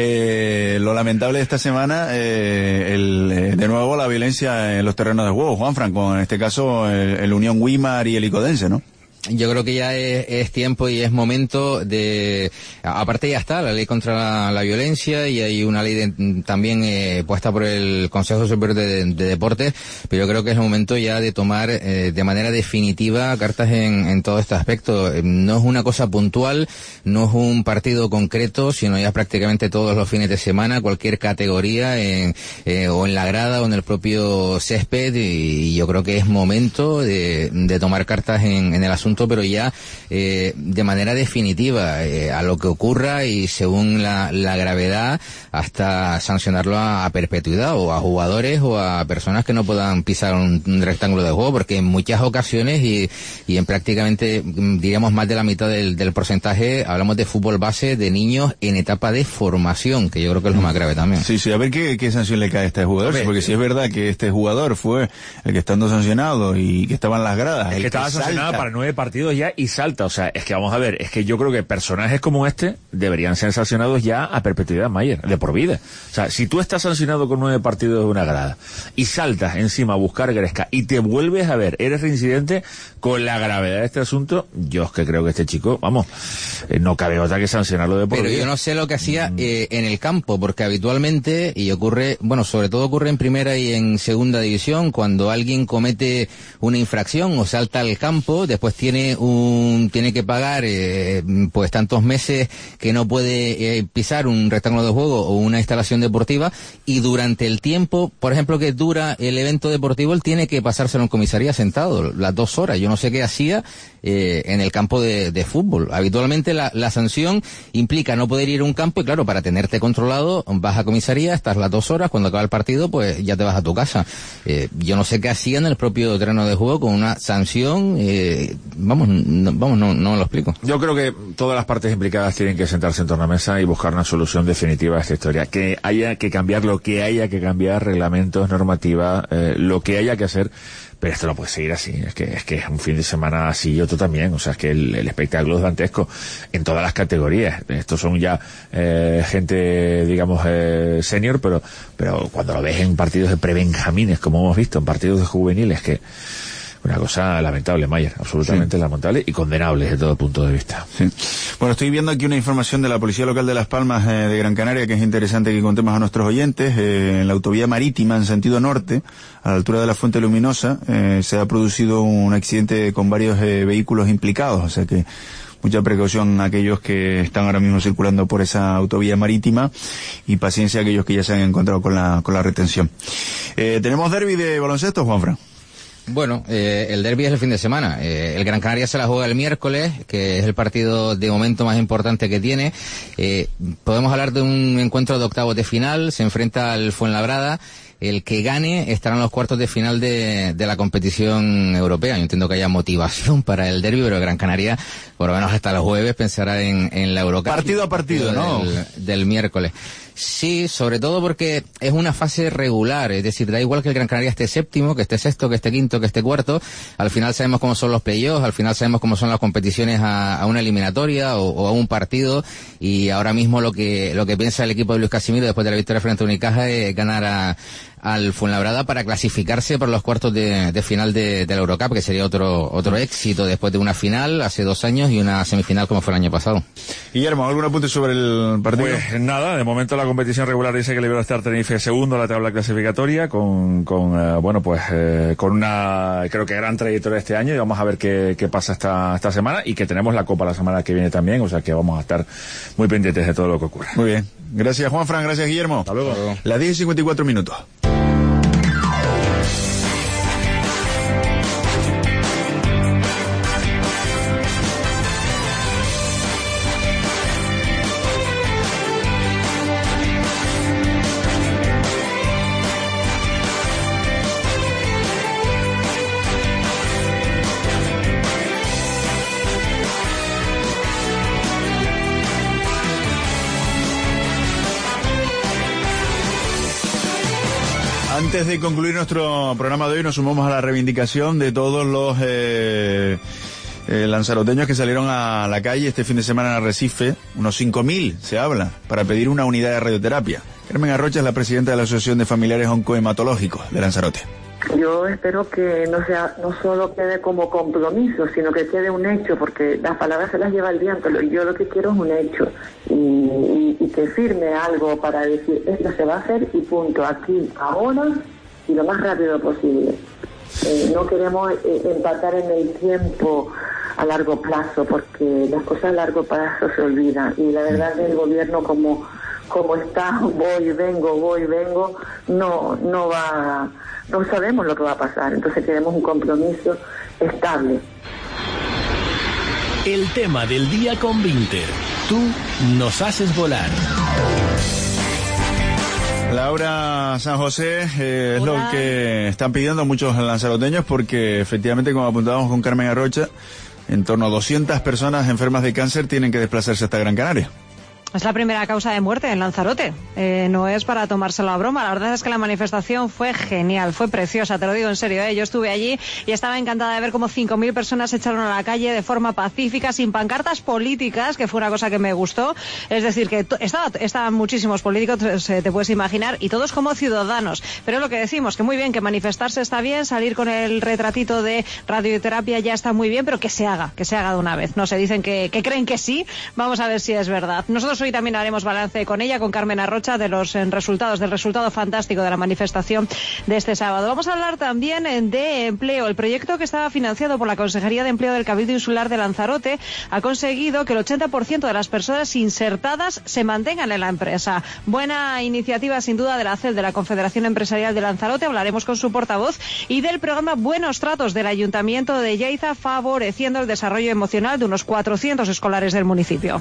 Speaker 18: eh, lo lamentable de esta semana, eh, el, eh, de nuevo la violencia en los terrenos de juego, Juan Franco, en este caso el, el Unión Guimar y el Icodense, ¿no?
Speaker 25: Yo creo que ya es, es tiempo y es momento de, aparte ya está la ley contra la, la violencia, y hay una ley de, también eh, puesta por el Consejo Superior de, de Deportes, pero yo creo que es el momento ya de tomar eh, de manera definitiva cartas en, en todo este aspecto. No es una cosa puntual, no es un partido concreto, sino ya prácticamente todos los fines de semana, cualquier categoría en, eh, o en la grada o en el propio césped, y, y yo creo que es momento de, de tomar cartas en, en el asunto, pero ya eh, de manera definitiva, eh, a lo que ocurra y según la, la gravedad, hasta sancionarlo a, a perpetuidad, o a jugadores o a personas que no puedan pisar un, un rectángulo de juego, porque en muchas ocasiones y, y en prácticamente, diríamos, más de la mitad del, del porcentaje, hablamos de fútbol base de niños en etapa de formación, que yo creo que es lo más grave también.
Speaker 18: Sí, sí, a ver qué, qué sanción le cae a este jugador, ver, porque si es verdad que este jugador fue el que estando sancionado y que estaba en las gradas,
Speaker 5: el
Speaker 18: el
Speaker 5: que estaba
Speaker 18: que
Speaker 5: sancionado
Speaker 18: salta,
Speaker 5: para nueve partidos ya y salta, o sea, es que vamos a ver, es que yo creo que personajes como este deberían ser sancionados ya a perpetuidad, Mayer, de por vida. O sea, si tú estás sancionado con nueve partidos de una grada y saltas encima a buscar gresca y te vuelves a ver, eres reincidente con la gravedad de este asunto, yo es que creo que este chico, vamos, eh, no cabe otra que sancionarlo de por
Speaker 25: Pero
Speaker 5: vida.
Speaker 25: yo no sé lo que hacía eh, en el campo, porque habitualmente, y ocurre, bueno, sobre todo ocurre en primera y en segunda división, cuando alguien comete una infracción o salta al campo, después tiene un tiene que pagar eh, pues tantos meses que no puede eh, pisar un rectángulo de juego o una instalación deportiva, y durante el tiempo, por ejemplo, que dura el evento deportivo, él tiene que pasárselo en comisaría sentado las dos horas. Yo no sé qué hacía eh, en el campo de, de fútbol. Habitualmente la, la sanción implica no poder ir a un campo, y claro, para tenerte controlado vas a comisaría, estás las dos horas, cuando acaba el partido pues ya te vas a tu casa. Eh, yo no sé qué hacía en el propio terreno de juego con una sanción, eh, vamos, no, vamos, no, no lo explico.
Speaker 5: Yo creo que todas las partes implicadas tienen que sentarse en torno a la mesa y buscar una solución definitiva a esta historia. Que haya que cambiar lo que haya que cambiar, reglamentos, normativa, eh, lo que haya que hacer, pero esto no puede seguir así. Es que es que es un fin de semana así y otro también. O sea, es que el, el espectáculo es dantesco en todas las categorías. Estos son ya eh, gente, digamos, eh, senior, pero pero cuando lo ves en partidos de prebenjamines, como hemos visto, en partidos de juveniles, que una cosa lamentable, Mayer, absolutamente sí. lamentable y condenable desde todo punto de vista.
Speaker 18: Sí. Bueno, estoy viendo aquí una información de la Policía Local de Las Palmas eh, de Gran Canaria, que es interesante que contemos a nuestros oyentes. Eh, en la autovía marítima en sentido norte, a la altura de la Fuente Luminosa, eh, se ha producido un accidente con varios eh, vehículos implicados, o sea que mucha precaución a aquellos que están ahora mismo circulando por esa autovía marítima, y paciencia a aquellos que ya se han encontrado con la con la retención. Eh, ¿Tenemos derbi de baloncesto, Juanfran?
Speaker 25: Bueno, eh, el derbi es el fin de semana. Eh, el Gran Canaria se la juega el miércoles, que es el partido de momento más importante que tiene. Eh, podemos hablar de un encuentro de octavos de final. Se enfrenta al Fuenlabrada. El que gane estará en los cuartos de final de, de la competición europea. Yo entiendo que haya motivación para el derbi, pero el Gran Canaria, por lo menos hasta el jueves, pensará en, en la Eurocup.
Speaker 18: Partido a partido, ¿no?
Speaker 25: Del, del miércoles. Sí, sobre todo porque es una fase regular, es decir, da igual que el Gran Canaria esté séptimo, que esté sexto, que esté quinto, que esté cuarto, al final sabemos cómo son los playoffs, al final sabemos cómo son las competiciones a, a una eliminatoria o, o a un partido, y ahora mismo lo que lo que piensa el equipo de Luis Casimiro después de la victoria frente a Unicaja es ganar a, al Fuenlabrada para clasificarse por los cuartos de, de final de, de la Eurocup, que sería otro otro éxito después de una final hace dos años y una semifinal como fue el año pasado.
Speaker 18: Guillermo, ¿algún apunte sobre el partido?
Speaker 5: Pues nada, de momento la competición regular dice que le va a estar Tenerife segundo en la tabla clasificatoria con, con eh, bueno, pues eh, con una, creo que gran trayectoria este año, y vamos a ver qué, qué pasa esta, esta semana, y que tenemos la Copa la semana que viene también, o sea que vamos a estar muy pendientes de todo lo que ocurra.
Speaker 18: Muy bien. Gracias, Juanfran, gracias, Guillermo.
Speaker 5: Hasta luego. Hasta luego.
Speaker 18: Las diez y cincuenta y cuatro minutos. Antes de concluir nuestro programa de hoy, nos sumamos a la reivindicación de todos los eh, eh, lanzaroteños que salieron a la calle este fin de semana en Arrecife, unos cinco mil se habla, para pedir una unidad de radioterapia. Carmen Arrocha es la presidenta de la Asociación de Familiares Oncohematológicos de Lanzarote.
Speaker 2: Yo espero que no sea, no solo quede como compromiso, sino que quede un hecho, porque las palabras se las lleva el viento, y yo lo que quiero es un hecho, y, y, y que firme algo para decir, esto se va a hacer y punto, aquí, ahora, y lo más rápido posible. Eh, no queremos eh, empatar en el tiempo a largo plazo, porque las cosas a largo plazo se olvidan, y la verdad es que el gobierno como, como está, voy, vengo, voy, vengo, no, no va... No sabemos lo que va a pasar, entonces queremos un compromiso estable.
Speaker 20: El tema del día con Vinter. Tú nos haces volar.
Speaker 18: Laura San José, eh, es lo que están pidiendo muchos lanzaroteños, porque efectivamente, como apuntábamos con Carmen Arrocha, en torno a doscientas personas enfermas de cáncer tienen que desplazarse hasta Gran Canaria.
Speaker 21: Es la primera causa de muerte en Lanzarote. Eh, no es para tomárselo a broma. La verdad es que la manifestación fue genial, fue preciosa, te lo digo en serio, ¿eh? Yo estuve allí y estaba encantada de ver cómo cinco mil personas se echaron a la calle de forma pacífica, sin pancartas políticas, que fue una cosa que me gustó. Es decir, que estaba, estaban muchísimos políticos, eh, te puedes imaginar, y todos como ciudadanos. Pero es lo que decimos, que muy bien, que manifestarse está bien, salir con el retratito de radioterapia ya está muy bien, pero que se haga, que se haga de una vez. No se dicen que, que creen que sí, vamos a ver si es verdad. Nosotros hoy también haremos balance con ella, con Carmen Arrocha, de los eh, resultados, del resultado fantástico de la manifestación de este sábado. Vamos a hablar también eh, de empleo. El proyecto, que estaba financiado por la Consejería de Empleo del Cabildo Insular de Lanzarote, ha conseguido que el ochenta por ciento de las personas insertadas se mantengan en la empresa. Buena iniciativa, sin duda, de la C E L, de la Confederación Empresarial de Lanzarote. Hablaremos con su portavoz, y del programa Buenos Tratos del Ayuntamiento de Yaiza, favoreciendo el desarrollo emocional de unos cuatrocientos escolares del municipio.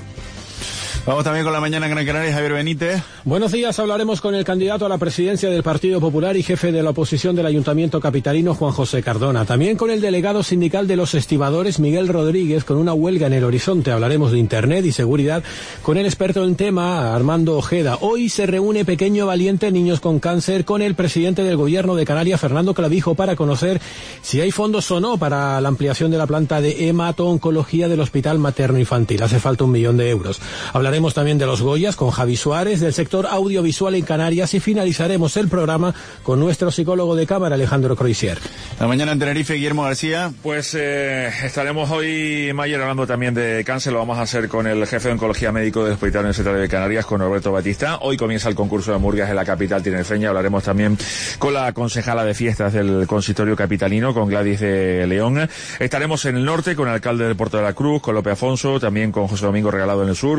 Speaker 18: Vamos también con la mañana en Gran Canaria, Javier Benítez.
Speaker 22: Buenos días, hablaremos con el candidato a la presidencia del Partido Popular y jefe de la oposición del Ayuntamiento capitalino, Juan José Cardona. También con el delegado sindical de los estibadores, Miguel Rodríguez, con una huelga en el horizonte. Hablaremos de Internet y seguridad con el experto en tema, Armando Ojeda. Hoy se reúne Pequeño Valiente Niños con Cáncer con el presidente del Gobierno de Canarias, Fernando Clavijo, para conocer si hay fondos o no para la ampliación de la planta de hemato-oncología del Hospital Materno Infantil. Hace falta un millón de euros. Hablaremos Hablaremos también de los Goyas con Javi Suárez, del sector audiovisual en Canarias, y finalizaremos el programa con nuestro psicólogo de cámara, Alejandro Croisier.
Speaker 18: La mañana en Tenerife, Guillermo García.
Speaker 5: Pues eh, estaremos hoy, Mayer, hablando también de cáncer. Lo vamos a hacer con el jefe de Oncología Médico del Hospital Universitario de Canarias, con Roberto Batista. Hoy comienza el concurso de hamburguesas en la capital tinerfeña. Hablaremos también con la concejala de fiestas del consistorio capitalino, con Gladys de León. Estaremos en el norte con el alcalde del Puerto de la Cruz, con López Afonso, también con José Domingo Regalado en el sur, con el alcalde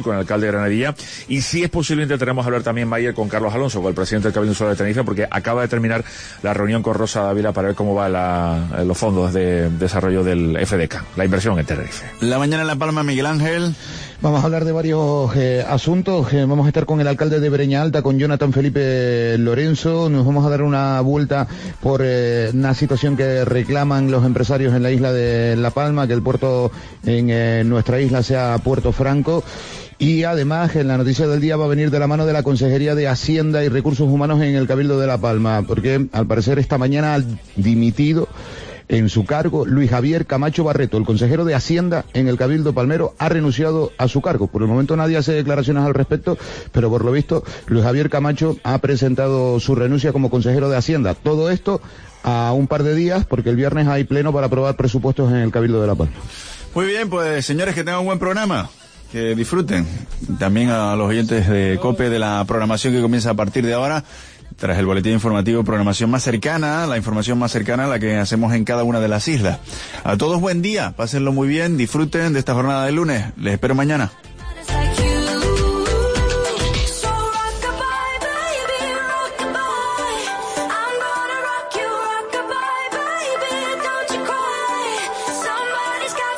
Speaker 5: de Granadilla. Y si es posible, intentaremos hablar también, Mayer, con Carlos Alonso, con el presidente del Cabildo Insular de Tenerife, porque acaba de terminar la reunión con Rosa Dávila para ver cómo va la, los fondos de desarrollo del F D K, la inversión en Tenerife.
Speaker 18: La mañana en La Palma, Miguel Ángel.
Speaker 4: Vamos a hablar de varios eh, asuntos. Eh, vamos a estar con el alcalde de Breña Alta, con Jonathan Felipe Lorenzo. Nos vamos a dar una vuelta por eh, una situación que reclaman los empresarios en la isla de La Palma, que el puerto en eh, nuestra isla sea Puerto Franco. Y además, en la noticia del día va a venir de la mano de la Consejería de Hacienda y Recursos Humanos en el Cabildo de La Palma, porque al parecer esta mañana ha dimitido en su cargo Luis Javier Camacho Barreto, el consejero de Hacienda en el Cabildo Palmero, ha renunciado a su cargo. Por el momento nadie hace declaraciones al respecto, pero por lo visto Luis Javier Camacho ha presentado su renuncia como consejero de Hacienda. Todo esto a un par de días, porque el viernes hay pleno para aprobar presupuestos en el Cabildo de La Palma.
Speaker 18: Muy bien, pues señores, que tengan un buen programa. Que disfruten. También a los oyentes de COPE de la programación que comienza a partir de ahora. Tras el boletín informativo, programación más cercana, la información más cercana a la que hacemos en cada una de las islas. A todos buen día, pásenlo muy bien, disfruten de esta jornada de lunes. Les espero mañana.